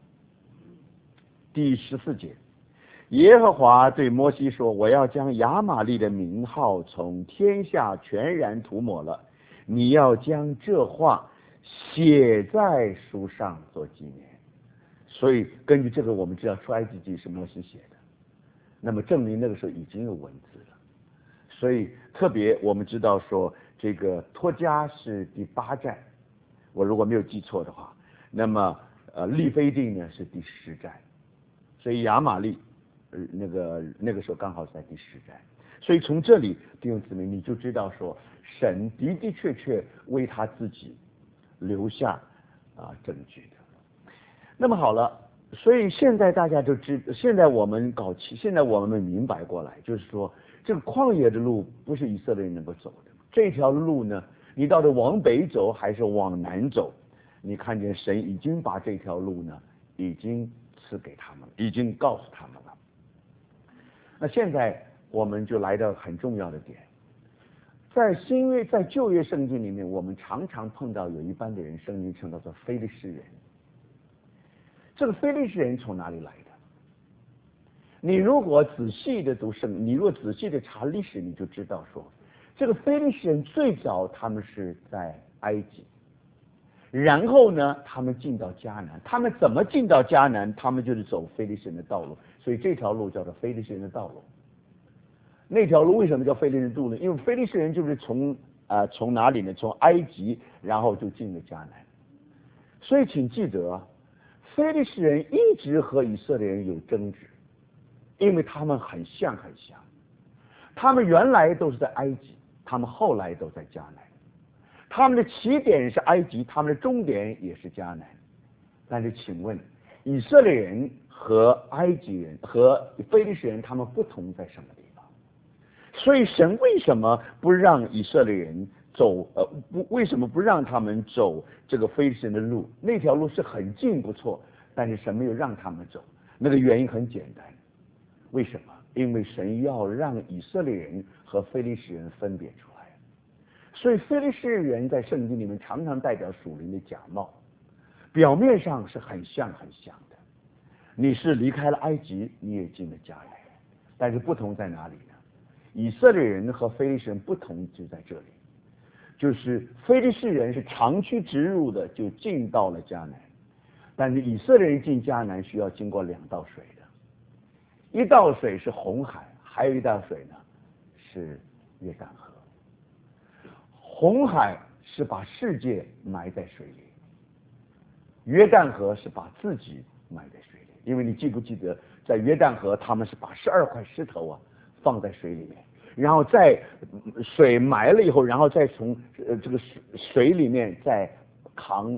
第14节，耶和华对摩西说：“我要将亚玛力的名号从天下全然涂抹了，你要将这话写在书上做纪念。”所以根据这个，我们知道出埃及记是摩西写的，那么证明那个时候已经有文字了。所以特别我们知道说，这个托家是第8站，我如果没有记错的话，那么利非定呢是第10站，所以亚玛力那个时候刚好在第10站。所以从这里弟兄姊妹你就知道说，神的的确确为他自己留下证据的。那么好了，所以现在大家就现在我们明白过来，就是说这个旷野的路不是以色列人能够走的，这条路呢，你到底往北走还是往南走，你看见神已经把这条路呢已经赐给他们，已经告诉他们了。那现在我们就来到很重要的点，在旧约圣经里面，我们常常碰到有一般的人，圣经称叫做非利士人。这个非利士人从哪里来的？你如果仔细的读圣，你如果仔细的查历史，你就知道说，这个非利士人最早他们是在埃及，然后呢，他们进到迦南，他们怎么进到迦南？他们就是走非利士人的道路，所以这条路叫做非利士人的道路。那条路为什么叫非利士人道路呢？因为非利士人就是从哪里呢？从埃及，然后就进了迦南。所以请记得啊，非利士人一直和以色列人有争执，因为他们很像。他们原来都是在埃及，他们后来都在迦南。他们的起点是埃及，他们的终点也是迦南。但是请问，以色列人和埃及人和非利士人他们不同在什么地方？所以神为什么不让以色列人走为什么不让他们走这个非利士人的路？那条路是很近不错，但是神没有让他们走。那个原因很简单，为什么？因为神要让以色列人和非利士人分别出来。所以非利士人在圣经里面常常代表属灵的假冒，表面上是很像的。你是离开了埃及，你也进了迦南，但是不同在哪里呢？以色列人和非利士人不同就在这里，就是非利士人是长驱直入的就进到了迦南，但是以色列人进迦南需要经过2道水的，一道水是红海，还有一道水呢是约旦河。红海是把世界埋在水里，约旦河是把自己埋在水里。因为你记不记得，在约旦河他们是把12块石头放在水里面，然后在水埋了以后，然后再从这个水里面再扛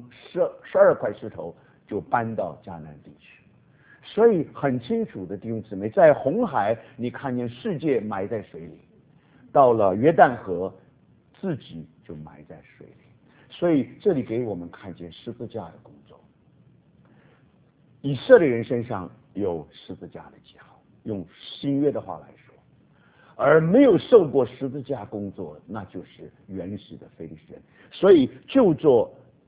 12块石头就搬到迦南地区。所以很清楚的弟兄姊妹，在红海你看见世界埋在水里，到了约旦河自己就埋在水里。所以这里给我们看见十字架的工作。以色列人身上有十字架的记号，用新约的话来说，而没有受过十字架工作，那就是原始的非利士人。所以就做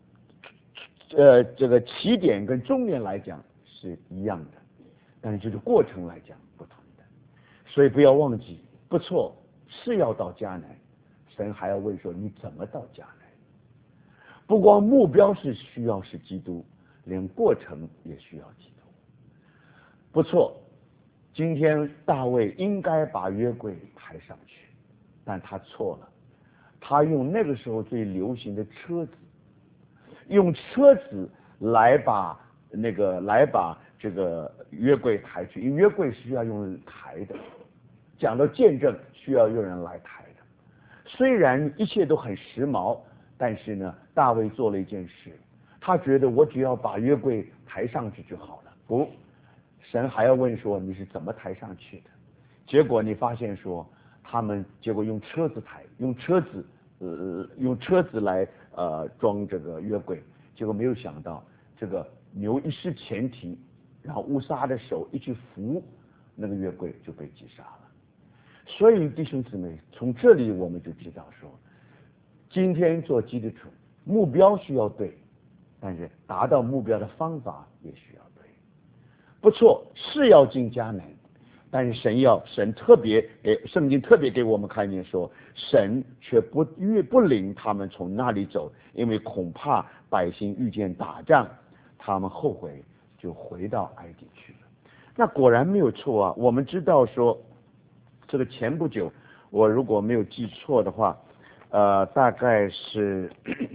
这个起点跟终点来讲是一样的，但是就是过程来讲不同的。所以不要忘记，不错是要到迦南，神还要问说你怎么到迦南。不光目标需要是基督，连过程也需要基督。不错，今天大卫应该把约柜抬上去，但他错了，他用那个时候最流行的车子，用车子来把这个约柜抬去，因为约柜是需要用人抬的，讲到见证需要有人来抬的。虽然一切都很时髦，但是呢，大卫做了一件事，他觉得我只要把约柜抬上去就好了。不，神还要问说你是怎么抬上去的。结果你发现说他们结果用车子抬，用车子来装这个约柜，结果没有想到这个牛一失前蹄，然后乌撒的手一去扶那个约柜就被击杀了。所以弟兄姊妹，从这里我们就知道说，今天做基督徒， 目标需要对，但是达到目标的方法也需要对。不错，是要进迦南，但是神特别给圣经特别给我们看见说，神却不领他们从那里走，因为恐怕百姓遇见打仗，他们后悔就回到埃及去了。那果然没有错啊。我们知道说，这个前不久，我如果没有记错的话，大概是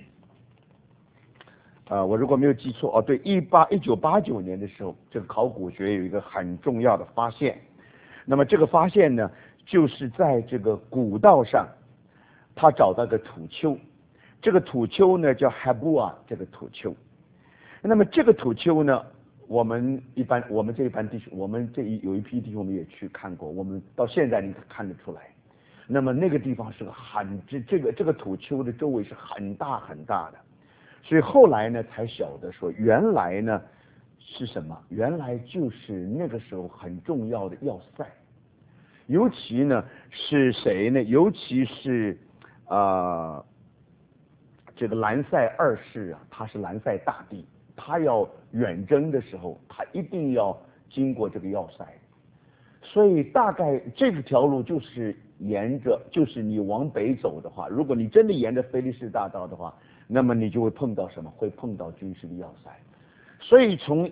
我如果没有记错，对，1989年的时候，这个考古学有一个很重要的发现。那么这个发现呢，就是在这个古道上，他找到个土丘，这个土丘呢叫 Habua 这个土丘。那么这个土丘呢，我们这一班弟兄，有一批弟兄我们也去看过，我们到现在你可看得出来。那么那个地方是个这个土丘的周围是很大很大的。所以后来呢，才晓得说，原来呢是什么？原来就是那个时候很重要的要塞。尤其呢是谁呢？尤其是这个兰塞二世啊，他是兰塞大帝，他要远征的时候，他一定要经过这个要塞。所以大概这条路就是就是你往北走的话，如果你真的沿着菲利士大道的话，那么你就会碰到什么？会碰到军事的要塞。所以从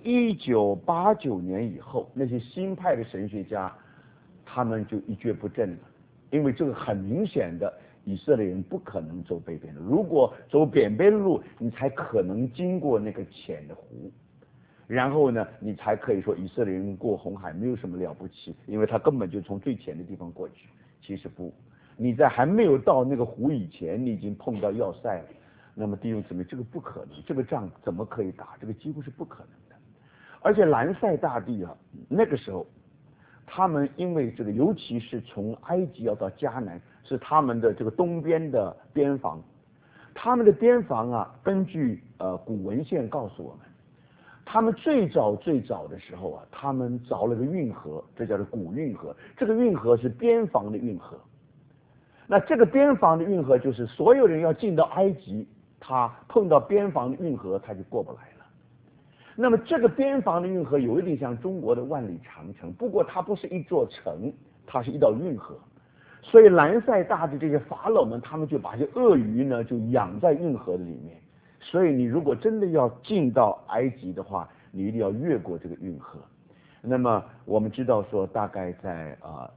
1989年以后，那些新派的神学家，他们就一蹶不振了，因为这个很明显的，以色列人不可能走北边的路，如果走北边的路，你才可能经过那个浅的湖，然后呢，你才可以说以色列人过红海没有什么了不起，因为他根本就从最浅的地方过去。其实不，你在还没有到那个湖以前，你已经碰到要塞了。那么弟兄姊妹，这个不可能，这个仗怎么可以打？这个几乎是不可能的。而且兰塞大帝啊，那个时候他们因为这个，尤其是从埃及要到迦南，是他们的这个东边的边防。他们的边防啊，根据古文献告诉我们，他们最早的时候啊，他们凿了个运河，这叫做古运河。这个运河是边防的运河。那这个边防的运河就是所有人要进到埃及，他碰到边防的运河，他就过不来了。那么这个边防的运河有一点像中国的万里长城，不过它不是一座城，它是一道运河。所以兰塞大帝这些法老们，他们就把这鳄鱼呢就养在运河的里面。所以你如果真的要进到埃及的话，你一定要越过这个运河。那么我们知道说，大概在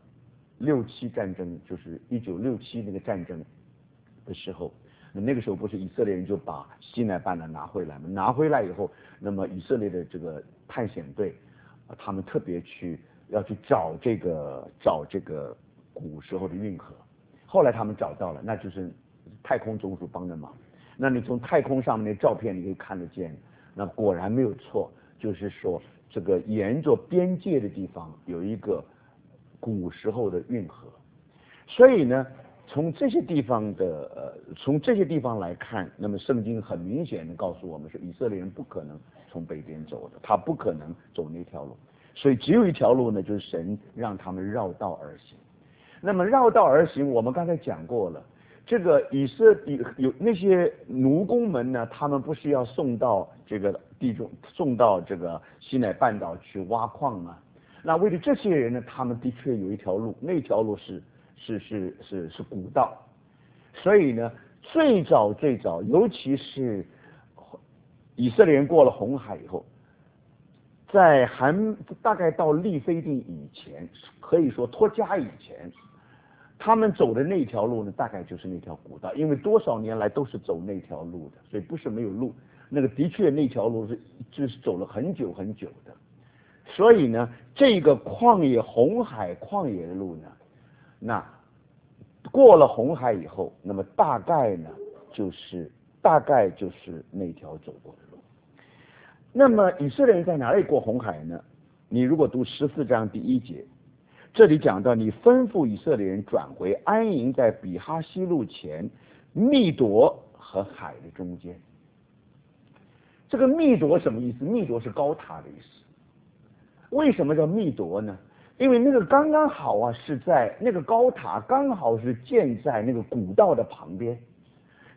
6·7战争，就是1967那个战争的时候，那个时候不是以色列人就把西奈半岛拿回来吗？拿回来以后，那么以色列的这个探险队，他们特别要去找这个古时候的运河。后来他们找到了，那就是太空总署帮的忙。那你从太空上面的照片你可以看得见，那果然没有错，就是说这个沿着边界的地方有一个古时候的运河。所以呢，从这些地方来看，那么圣经很明显的告诉我们说，以色列人不可能从北边走的，他不可能走那条路。所以只有一条路呢，就是神让他们绕道而行。那么绕道而行，我们刚才讲过了，这个有那些奴工们呢，他们不是要送到这个西奈半岛去挖矿吗？那为了这些人呢，他们的确有一条路，那条路是古道。所以呢，最早，尤其是以色列人过了红海以后，在大概到利非定以前，可以说脱迦以前，他们走的那条路呢，大概就是那条古道，因为多少年来都是走那条路的，所以不是没有路。那个的确那条路就是走了很久很久的。所以呢，这个红海旷野的路呢，那过了红海以后，那么大概就是那条走过的路。那么以色列人在哪里过红海呢？你如果读14章第1节，这里讲到，你吩咐以色列人转回，安营在比哈西路前，密夺和海的中间。这个密夺什么意思？密夺是高塔的意思。为什么叫密夺呢？因为那个刚刚好啊，是在那个高塔刚好是建在那个古道的旁边，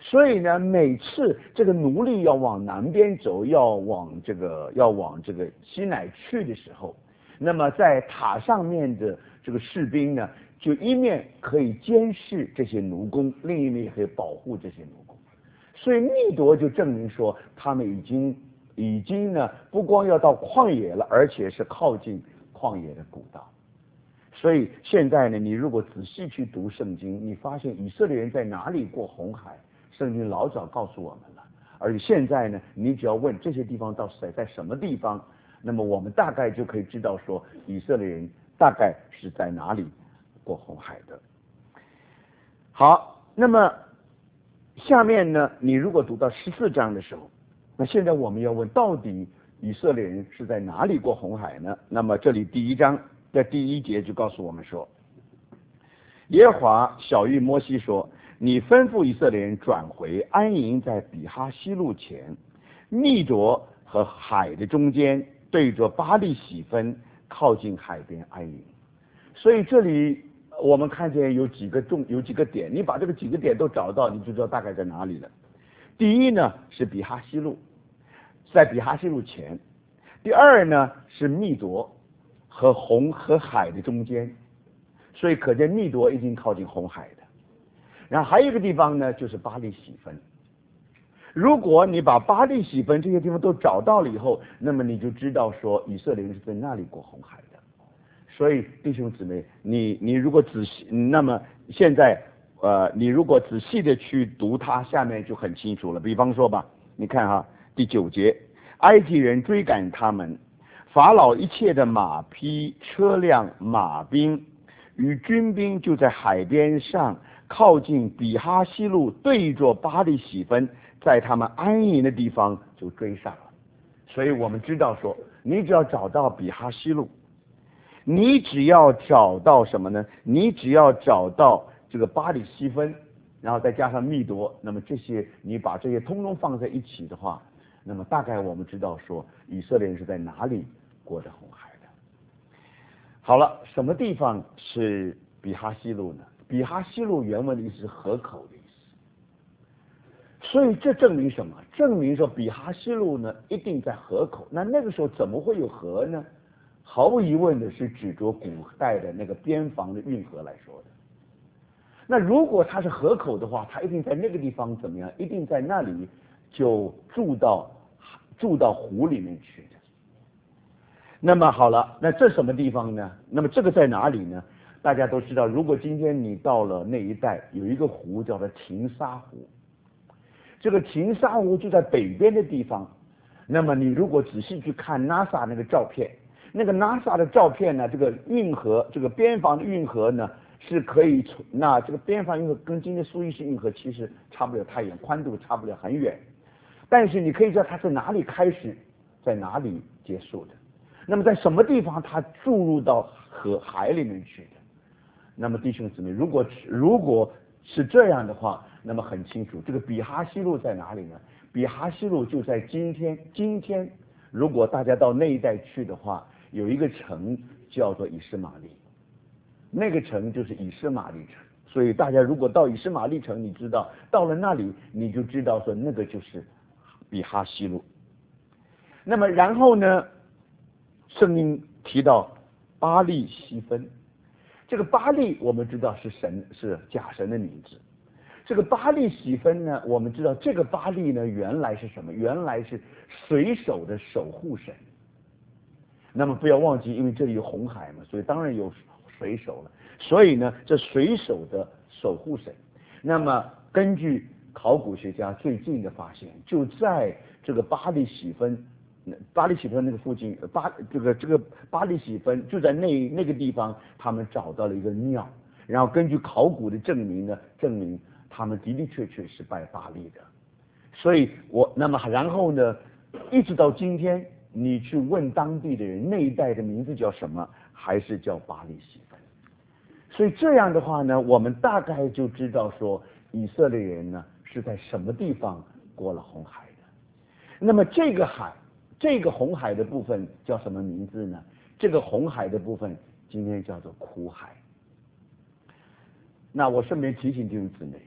所以呢，每次这个奴隶要往南边走，要往这个西乃去的时候，那么在塔上面的这个士兵呢，就一面可以监视这些奴工，另一面也可以保护这些奴工。所以密夺就证明说，他们已经呢，不光要到旷野了，而且是靠近旷野的古道。所以现在呢，你如果仔细去读圣经，你发现以色列人在哪里过红海，圣经老早告诉我们了。而且现在呢，你只要问这些地方到底在什么地方，那么我们大概就可以知道说，以色列人大概是在哪里过红海的。好，那么下面呢，你如果读到14章的时候，那现在我们要问，到底以色列人是在哪里过红海呢？那么这里第1章的第1节就告诉我们说，耶和华晓谕摩西说，你吩咐以色列人转回，安营在比哈西路前，密夺和海的中间，对着巴力喜分，靠近海边安营。所以这里我们看见有几个点，你把这个几个点都找到，你就知道大概在哪里了。第一呢是比哈西路，在比哈西路前；第二呢是密夺和海的中间，所以可见密夺已经靠近红海的。然后还有一个地方呢，就是巴力喜分。如果你把巴力喜分这些地方都找到了以后，那么你就知道说以色列人是在那里过红海的。所以弟兄姊妹，你如果仔细，那么现在你如果仔细的去读它，下面就很清楚了。比方说吧，你看哈，第9节，埃及人追赶他们，法老一切的马匹、车辆、马兵与军兵就在海边上，靠近比哈西路，对着巴力喜分，在他们安营的地方就追上了。所以我们知道说，你只要找到比哈西路，你只要找到什么呢？你只要找到这个巴力西分，然后再加上密夺，那么这些你把这些通通放在一起的话，那么大概我们知道说以色列人是在哪里过的红海的。好了，什么地方是比哈西路呢？比哈西路原文的意思是河口的意思。所以这证明什么？证明说比哈西路呢一定在河口。那个时候怎么会有河呢？毫无疑问的是指着古代的那个边防的运河来说的。那如果它是河口的话，它一定在那个地方怎么样？一定在那里就住到湖里面去的。那么好了，那这什么地方呢？那么这个在哪里呢？大家都知道，如果今天你到了那一带，有一个湖叫做廷沙湖，这个廷沙湖就在北边的地方。那么你如果仔细去看 NASA 那个照片，那个 NASA 的照片呢，这个运河，这个边防的运河呢，是可以那这个边防运河跟今天苏伊士运河其实差不了太远，宽度差不了很远，但是你可以知道它是哪里开始，在哪里结束的。那么在什么地方它注入到海里面去的？那么弟兄姊妹，如果是这样的话，那么很清楚，这个比哈西路在哪里呢？比哈西路就在今天，如果大家到那一带去的话，有一个城叫做以实玛利，那个城就是以实玛利城。所以大家如果到以实玛利城，你知道到了那里，你就知道说那个就是比哈西路。那么然后呢，圣经提到巴力西分，这个巴力我们知道是假神的名字。这个巴力喜分呢，我们知道这个巴力呢原来是什么？原来是水手的守护神。那么不要忘记，因为这里有红海嘛，所以当然有水手了。所以呢，这水手的守护神。那么根据考古学家最近的发现，就在这个巴力喜分那个附近，这个巴力喜分就在那个地方，他们找到了一个庙，然后根据考古的证明他们的的确确是拜巴力的。所以那么然后呢，一直到今天，你去问当地的人，那一带的名字叫什么，还是叫巴力喜分。所以这样的话呢，我们大概就知道说以色列人呢是在什么地方过了红海的。那么这个红海的部分叫什么名字呢？这个红海的部分今天叫做苦海。那我顺便提醒弟兄姊妹，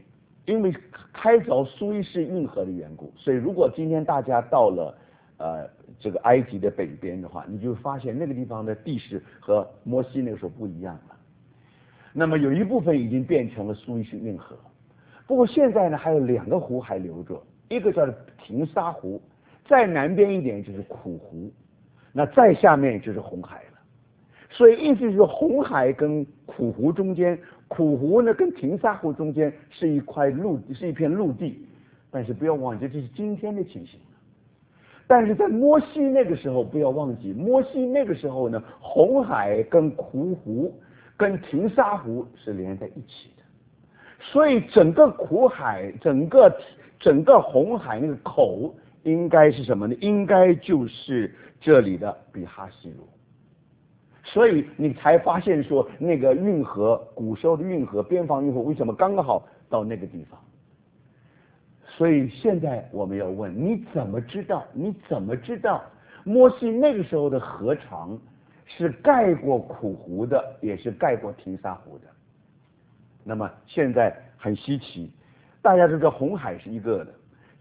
因为开凿苏伊士运河的缘故，所以如果今天大家到了这个埃及的北边的话，你就发现那个地方的地势和摩西那个时候不一样了。那么有一部分已经变成了苏伊士运河，不过现在呢还有2个湖还留着，一个叫做廷沙湖，再南边一点就是苦湖，那再下面就是红海了。所以意思是说，红海跟苦湖中间，苦湖呢跟廷沙湖中间是一片陆地，但是不要忘记这是今天的情形。但是在摩西那个时候，不要忘记，摩西那个时候呢，红海跟苦湖跟廷沙湖是连在一起的，所以整个苦海，整个红海那个口应该是什么呢？应该就是这里的比哈西路。所以你才发现说，那个运河，古时候的运河，边防运河为什么刚刚好到那个地方？所以现在我们要问，你怎么知道摩西那个时候的河床是盖过苦湖的，也是盖过廷沙湖的？那么现在很稀奇，大家都知道红海是一个的，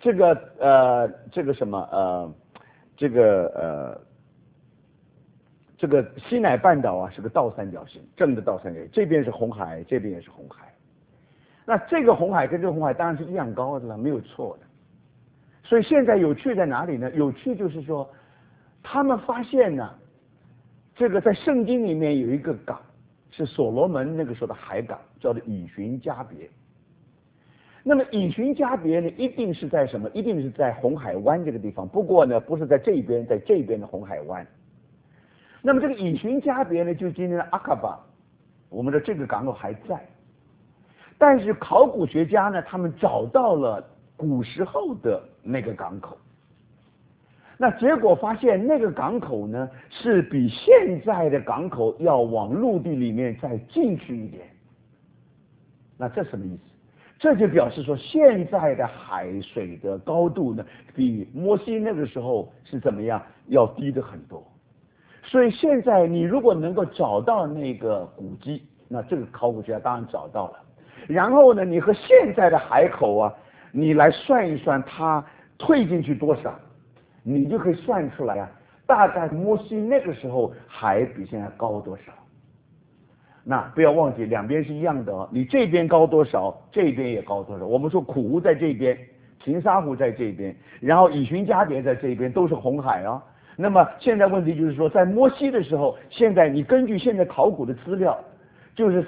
这个西乃半岛啊是个倒三角形，正的倒三角形，这边是红海，这边也是红海。那这个红海跟这个红海当然是一样高的了，没有错的。所以现在有趣在哪里呢？有趣就是说，他们发现呢，这个在圣经里面有一个港，是所罗门那个时候的海港，叫做以寻加别。那么以寻加别呢，一定是在什么？一定是在红海湾这个地方。不过呢，不是在这边，在这边的红海湾。那么这个以寻加别呢，就今天的阿卡巴，我们的这个港口还在。但是考古学家呢，他们找到了古时候的那个港口，那结果发现那个港口呢，是比现在的港口要往陆地里面再进去一点。那这什么意思？这就表示说，现在的海水的高度呢，比摩西那个时候是怎么样，要低的很多。所以现在你如果能够找到那个古迹，那这个考古学家当然找到了。然后呢，你和现在的海口啊，你来算一算它退进去多少，你就可以算出来啊，大概摩西那个时候海比现在高多少。那不要忘记两边是一样的哦，你这边高多少，这边也高多少。我们说苦湖在这边，廷沙湖在这边，然后以寻加别在这边，都是红海啊。那么现在问题就是说，在摩西的时候，现在你根据现在考古的资料，就是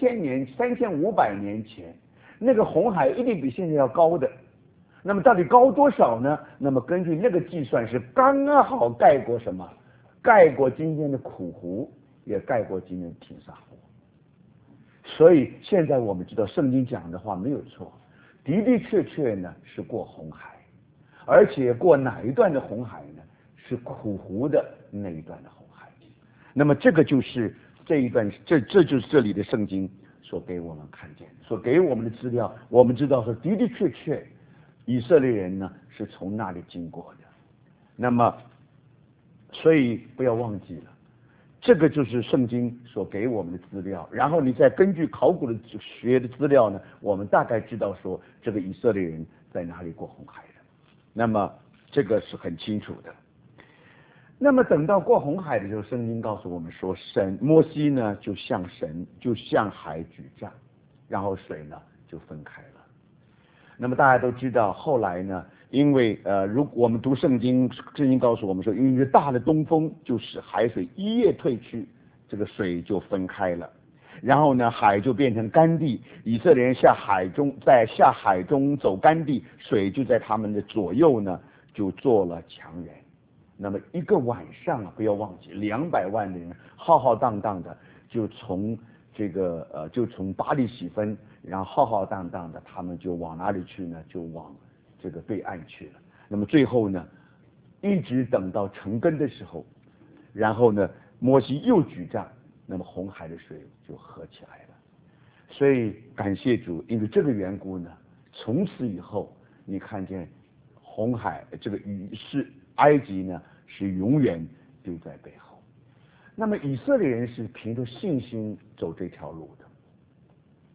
3500年前，那个红海一定比现在要高的。那么到底高多少呢？那么根据那个计算是刚刚好盖过什么？盖过今天的苦湖，也盖过今天的廷沙湖。所以现在我们知道圣经讲的话没有错，的的确确呢是过红海，而且过哪一段的红海呢？是苦湖的那一段的红海。那么这个就是这一段，这就是这里的圣经所给我们看见，所给我们的资料，我们知道说的的确确以色列人呢是从那里经过的。那么所以不要忘记了，这个就是圣经所给我们的资料，然后你再根据考古的学的资料呢，我们大概知道说这个以色列人在哪里过红海的。那么这个是很清楚的。那么等到过红海的时候，圣经告诉我们说，摩西呢就向海举杖，然后水呢就分开了。那么大家都知道，后来呢，因为如果我们读圣经告诉我们说，因为大的东风就使海水一夜退去，这个水就分开了，然后呢，海就变成干地，以色列人在下海中走干地，水就在他们的左右呢，就做了墙垣。那么一个晚上啊，不要忘记，200万的人浩浩荡荡的就从巴黎喜分，然后浩浩荡荡的他们就往哪里去呢？就往这个对岸去了。那么最后呢，一直等到成根的时候，然后呢，摩西又举杖，那么红海的水就合起来了。所以感谢主，因为这个缘故呢，从此以后你看见红海这个埃及呢是永远丢在背后。那么以色列人是凭着信心走这条路的。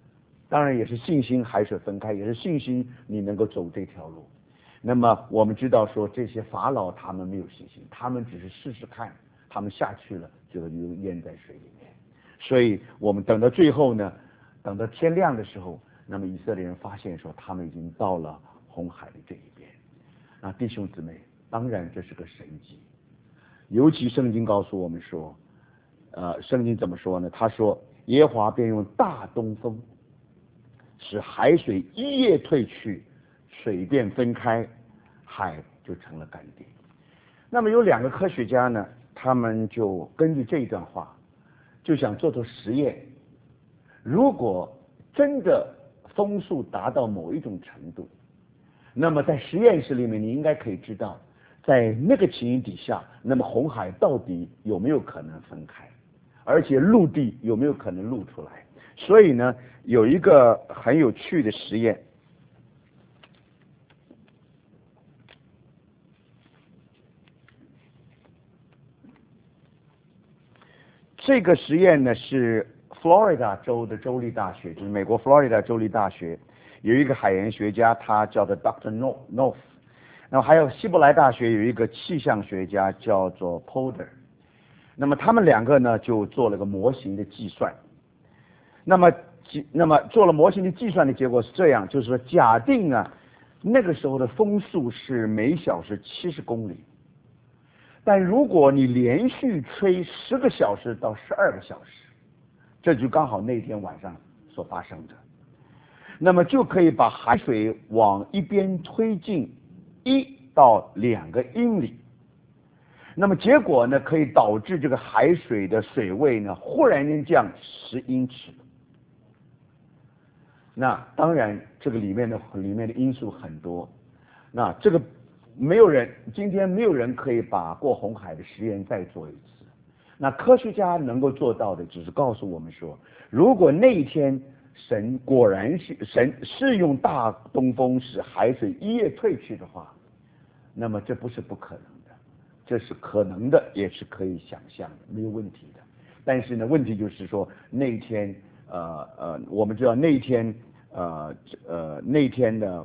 当然也是信心海水分开，也是信心你能够走这条路。那么我们知道说这些法老他们没有信心，他们只是试试看，他们下去了就淹在水里面。所以我们等到最后呢，等到天亮的时候，那么以色列人发现说他们已经到了红海的这一边。那弟兄姊妹，当然这是个神迹，尤其圣经告诉我们说，圣经怎么说呢？他说耶和华便用大东风，使海水一夜退去，水便分开，海就成了干地。那么有2个科学家呢，他们就根据这一段话，就想做实验。如果真的风速达到某一种程度，那么在实验室里面，你应该可以知道，在那个情形底下，那么红海到底有没有可能分开，而且陆地有没有可能露出来？所以呢，有一个很有趣的实验。这个实验呢是佛罗里达州的州立大学，就是美国佛罗里达州立大学有一个海洋学家，他叫做 Dr. North， 那么还有希伯来大学有一个气象学家叫做 Potter， 那么他们2个呢就做了个模型的计算。那么做了模型的计算的结果是这样，就是说假定啊那个时候的风速是每小时70公里，但如果你连续吹10个小时到12个小时，这就刚好那天晚上所发生的，那么就可以把海水往一边推进1到2个英里。那么结果呢，可以导致这个海水的水位呢忽然间降10英尺。那当然这个里面的因素很多，那这个今天没有人可以把过红海的实验再做一次。那科学家能够做到的只是告诉我们说，如果那一天神果然是用大东风使海水一夜退去的话，那么这不是不可能的，这是可能的，也是可以想象的，没有问题的。但是呢，问题就是说那一天我们知道那一天的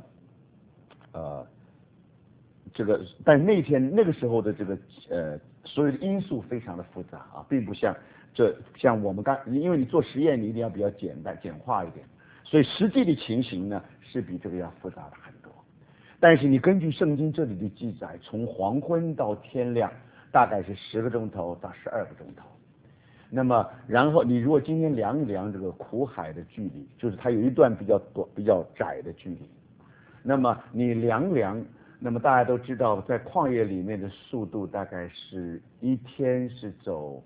这个，但那个时候的这个所有的因素非常的复杂啊，并不像我们因为你做实验你一定要比较简化一点，所以实际的情形呢是比这个要复杂的很多。但是你根据圣经这里的记载，从黄昏到天亮大概是10个钟头到12个钟头。那么然后你如果今天量一量这个苦海的距离，就是它有一段比较窄的距离，那么你量，那么大家都知道在旷野里面的速度大概是一天是走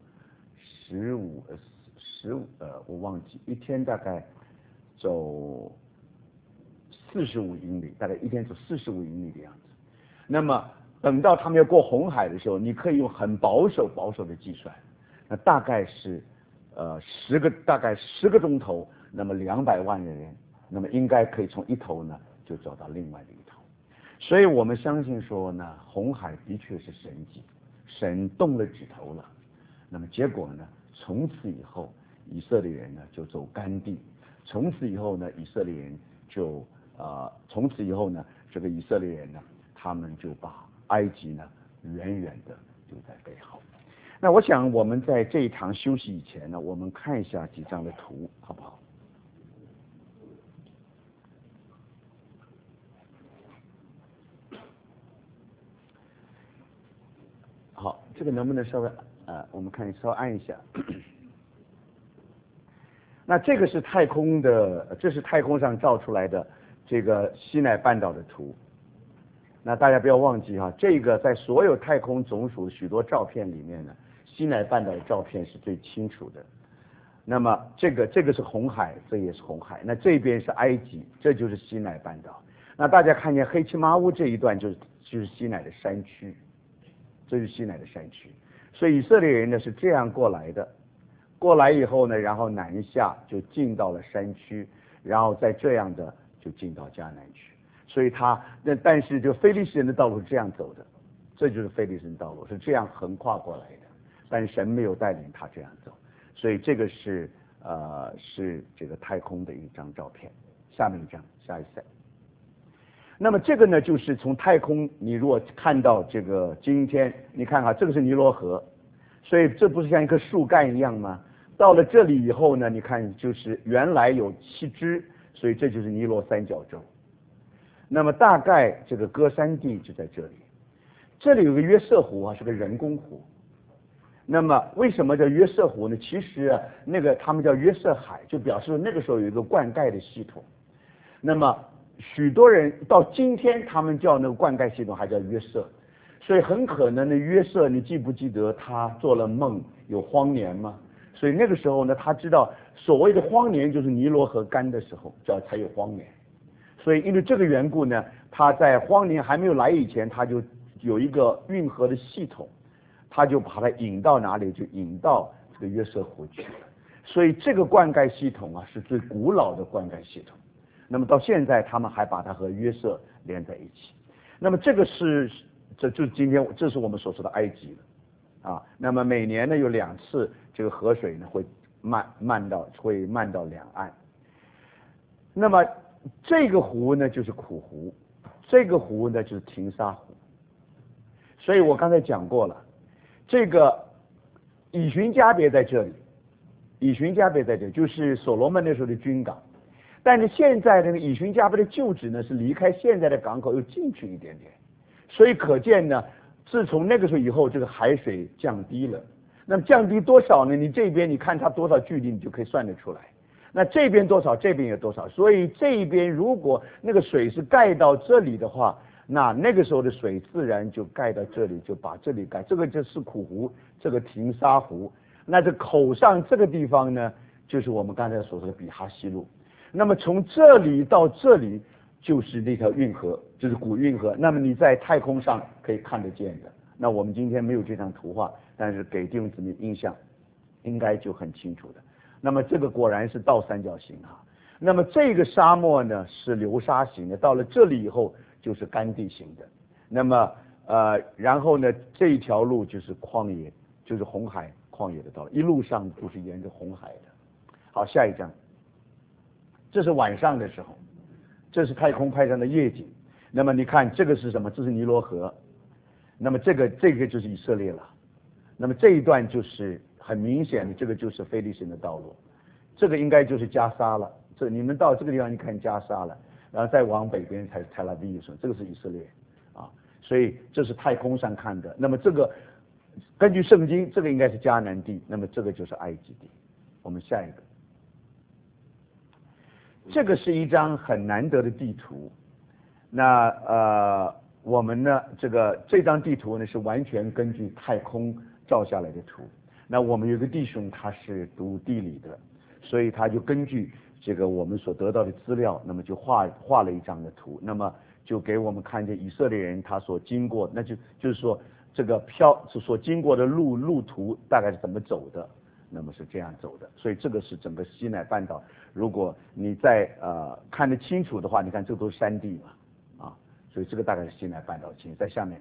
我忘记，一天大概走45英里，大概一天走45英里的样子。那么等到他们要过红海的时候，你可以用很保守的计算，那大概是大概10个钟头，那么200万的人，那么应该可以从一头呢就走到另外的一头。所以我们相信说呢，红海的确是神迹，神动了指头了。那么结果呢，从此以后以色列人呢就走干地，从此以后呢以色列人就这个以色列人呢，他们就把埃及呢远远的留在背后。那我想我们在这一堂休息以前呢，我们看一下几张的图，好不好？好，这个能不能稍微我们看稍微按一下。那这个是这是太空上照出来的这个西奈半岛的图。那大家不要忘记哈，这个在所有太空总署许多照片里面呢，西奈半岛的照片是最清楚的。那么这个是红海，这也是红海。那这边是埃及，这就是西奈半岛。那大家看见黑漆麻乌这一段就是西奈的山区，这是西奈的山区。所以以色列人呢是这样过来的，过来以后呢，然后南下就进到了山区，然后再这样的就进到迦南区。所以但是就非利士人的道路是这样走的，这就是非利士人道路是这样横跨过来的，但是神没有带领他这样走，所以这个是是这个太空的一张照片。下面一张，下一赛。那么这个呢，就是从太空，你如果看到这个今天，你看这个是尼罗河，所以这不是像一棵树干一样吗？到了这里以后呢，你看就是原来有7支，所以这就是尼罗三角洲。那么大概这个歌山地就在这里，这里有个约瑟湖啊，是个人工湖。那么为什么叫约瑟湖呢？其实那个他们叫约瑟海，就表示那个时候有一个灌溉的系统。那么许多人到今天他们叫那个灌溉系统还叫约瑟，所以很可能呢，约瑟你记不记得他做了梦有荒年吗？所以那个时候呢，他知道所谓的荒年就是尼罗河干的时候才有荒年。所以因为这个缘故呢，他在荒年还没有来以前，他就有一个运河的系统，他就把它引到哪里？就引到这个约瑟湖去了。所以这个灌溉系统啊，是最古老的灌溉系统。那么到现在，他们还把它和约瑟连在一起。那么这就是今天，这是我们所说的埃及了啊。那么每年呢有2次，这个河水呢会漫到两岸。那么这个湖呢就是苦湖，这个湖呢就是廷沙湖。所以我刚才讲过了，这个以寻加别在这里，以寻加别在这里，就是所罗门那时候的军港。但是现在这个以寻加别的旧址呢，是离开现在的港口又进去一点点，所以可见呢，自从那个时候以后，这个海水降低了。那么降低多少呢？你这边你看它多少距离，你就可以算得出来。那这边多少，这边有多少，所以这一边如果那个水是盖到这里的话，那个时候的水自然就盖到这里，就把这里盖。这个就是苦湖，这个廷沙湖。那这口上这个地方呢，就是我们刚才所说的比哈西路。那么从这里到这里就是那条运河，就是古运河。那么你在太空上可以看得见的。那我们今天没有这张图画，但是给弟兄姊妹印象应该就很清楚的。那么这个果然是倒三角形啊。那么这个沙漠呢是流沙型的，到了这里以后就是干地型的。那么然后呢这一条路就是旷野，就是红海旷野的道路，一路上都是沿着红海的。好，下一张。这是晚上的时候，这是太空拍上的夜景。那么你看这个是什么？这是尼罗河。那么这个就是以色列了。那么这一段就是很明显的，这个就是非利士人的道路。这个应该就是加沙了。你们到这个地方，你看加沙了，然后再往北边才特拉比什么，这个是以色列啊。所以这是太空上看的。那么这个根据圣经，这个应该是迦南地，那么这个就是埃及地。我们下一个。这个是一张很难得的地图。那我们呢，这张地图呢是完全根据太空照下来的图。那我们有个弟兄他是读地理的，所以他就根据这个我们所得到的资料，那么就画了一张的图，那么就给我们看见以色列人他所经过，那就是说这个所经过的路途大概是怎么走的。那么是这样走的。所以这个是整个西奈半岛，如果你在看得清楚的话，你看这都是山地嘛啊，所以这个大概是西奈半岛情。在下面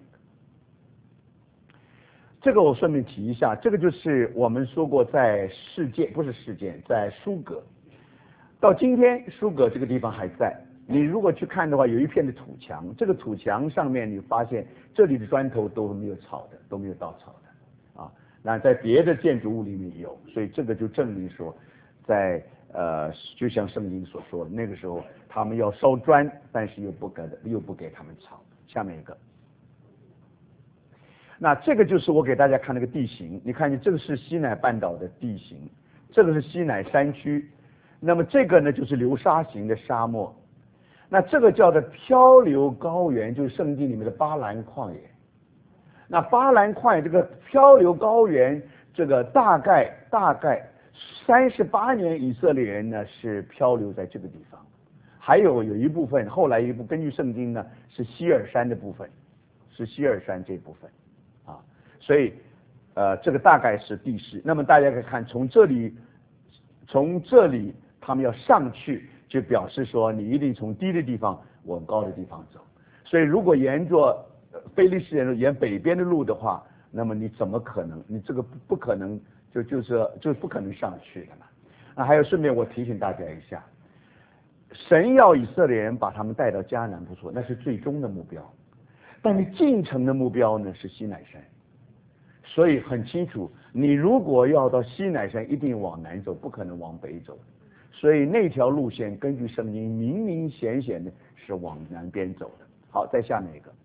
这个我顺便提一下，这个就是我们说过在在舒葛，到今天舒葛这个地方还在。你如果去看的话，有一片的土墙，这个土墙上面你发现这里的砖头都没有草的，都没有稻草的啊。那在别的建筑物里面有，所以这个就证明说，在就像圣经所说的，那个时候他们要烧砖，但是又不给他们草。下面一个，那这个就是我给大家看那个地形，你看见这个是西乃半岛的地形，这个是西乃山区，那么这个呢就是流沙型的沙漠，那这个叫做漂流高原，就是圣经里面的巴兰旷野。那巴兰旷野这个漂流高原，这个大概38年，以色列人呢是漂流在这个地方，还有一部分，后来根据圣经呢是希尔山的部分，是希尔山这部分啊，所以这个大概是地势。那么大家可以看，从这里他们要上去，就表示说你一定从低的地方往高的地方走。所以如果沿着非利士人沿北边的路的话，那么你怎么可能？你这个不可能，就是不可能上去的嘛。 那还有顺便我提醒大家一下，神要以色列人把他们带到迦南不错，那是最终的目标，但是进程的目标呢是西乃山。所以很清楚，你如果要到西乃山，一定往南走，不可能往北走。所以那条路线根据圣经明明显显的是往南边走的。好，再下面一个。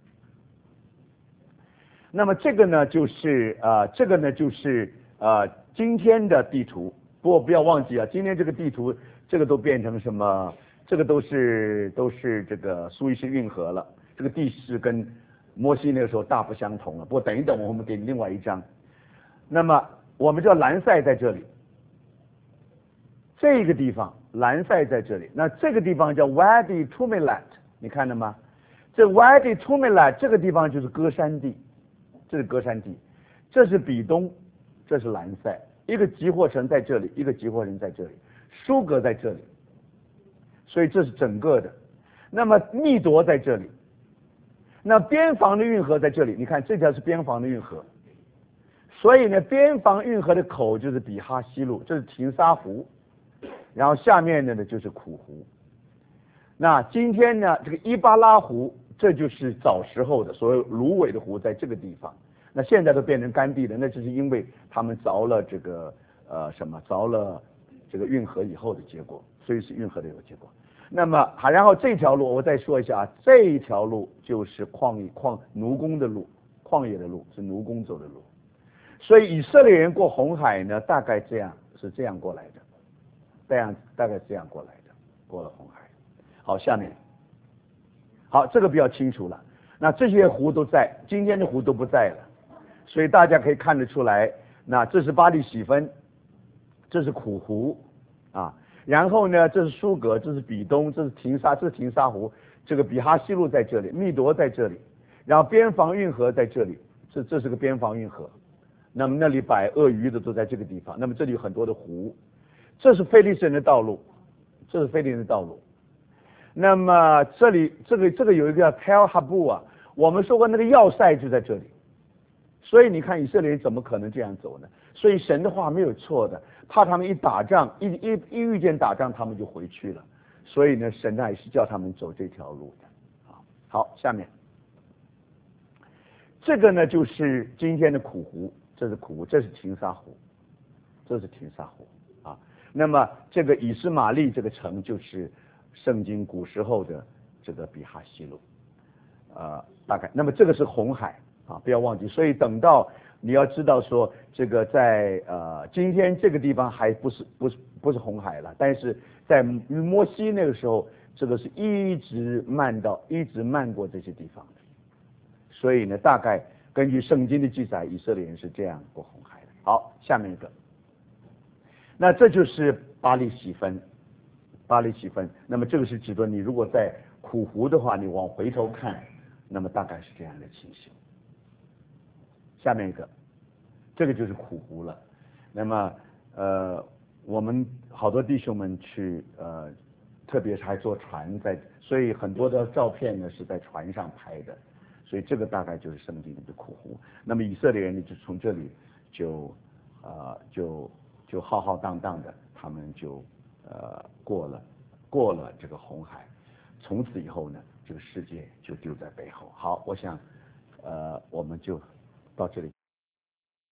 那么这个呢就是今天的地图。不过不要忘记啊，今天这个地图这个都变成什么？这个都是这个苏伊士运河了。这个地势跟摩西那个时候大不相同了。不过等一等，我们给你另外一张。那么我们知道兰塞在这里，这个地方兰塞在这里，那这个地方叫 Wadi Tumilat， 你看了吗？这 Wadi Tumilat 这个地方就是歌山地，这是歌山地，这是比东，这是兰塞，一个集货城在这里，一个集货城在这里，舒格在这里，所以这是整个的。那么密夺在这里。那边防的运河在这里，你看这条是边防的运河，所以呢，边防运河的口就是比哈西路，这是廷沙湖，然后下面的呢就是苦湖。那今天呢，这个伊巴拉湖，这就是早时候的所谓芦苇的湖，在这个地方。那现在都变成干地了，那只是因为他们凿了这个凿了这个运河以后的结果，所以是运河的有结果。那么好，然后这条路我再说一下啊，这一条路就是奴工的路，旷野的路，是奴工走的路。所以以色列人过红海呢，大概这样过来的，大概这样过来的，过了红海。好，下面，好，这个比较清楚了。那这些湖都在，今天的湖都不在了，所以大家可以看得出来，那这是巴利喜分，这是苦湖啊。然后呢，这是舒格，这是比东，这是廷沙，这是廷沙湖，这个比哈西路在这里，密夺在这里，然后边防运河在这里，这是个边防运河。那么那里摆鳄鱼的都在这个地方，那么这里有很多的湖，这是非利士人的道路，这是非利士人的道路。那么这里这个有一个叫 Tel Habu 啊，我们说过那个要塞就在这里，所以你看以色列人怎么可能这样走呢？所以神的话没有错的，怕他们一打仗，一遇见打仗，他们就回去了。所以呢，神还是叫他们走这条路的。好，下面这个呢就是今天的苦湖，这是苦湖，这是廷沙湖，这是廷沙湖啊。那么这个以斯玛利这个城就是圣经古时候的这个比哈西路，大概。那么这个是红海啊，不要忘记。所以等到你要知道说，这个在今天这个地方还不是红海了，但是在摩西那个时候，这个是一直漫过这些地方的。所以呢，大概根据圣经的记载，以色列人是这样过红海的。好，下面一个，那这就是巴利喜分。那么这个是指的你如果在苦湖的话，你往回头看，那么大概是这样的情形。下面一个，这个就是苦湖了。那么我们好多弟兄们去特别是还坐船所以很多的照片呢是在船上拍的。所以这个大概就是圣经里的苦湖。那么以色列人呢就从这里就浩浩荡荡的，他们就过了这个红海。从此以后呢，这个世界就丢在背后。好，我想我们就到这里。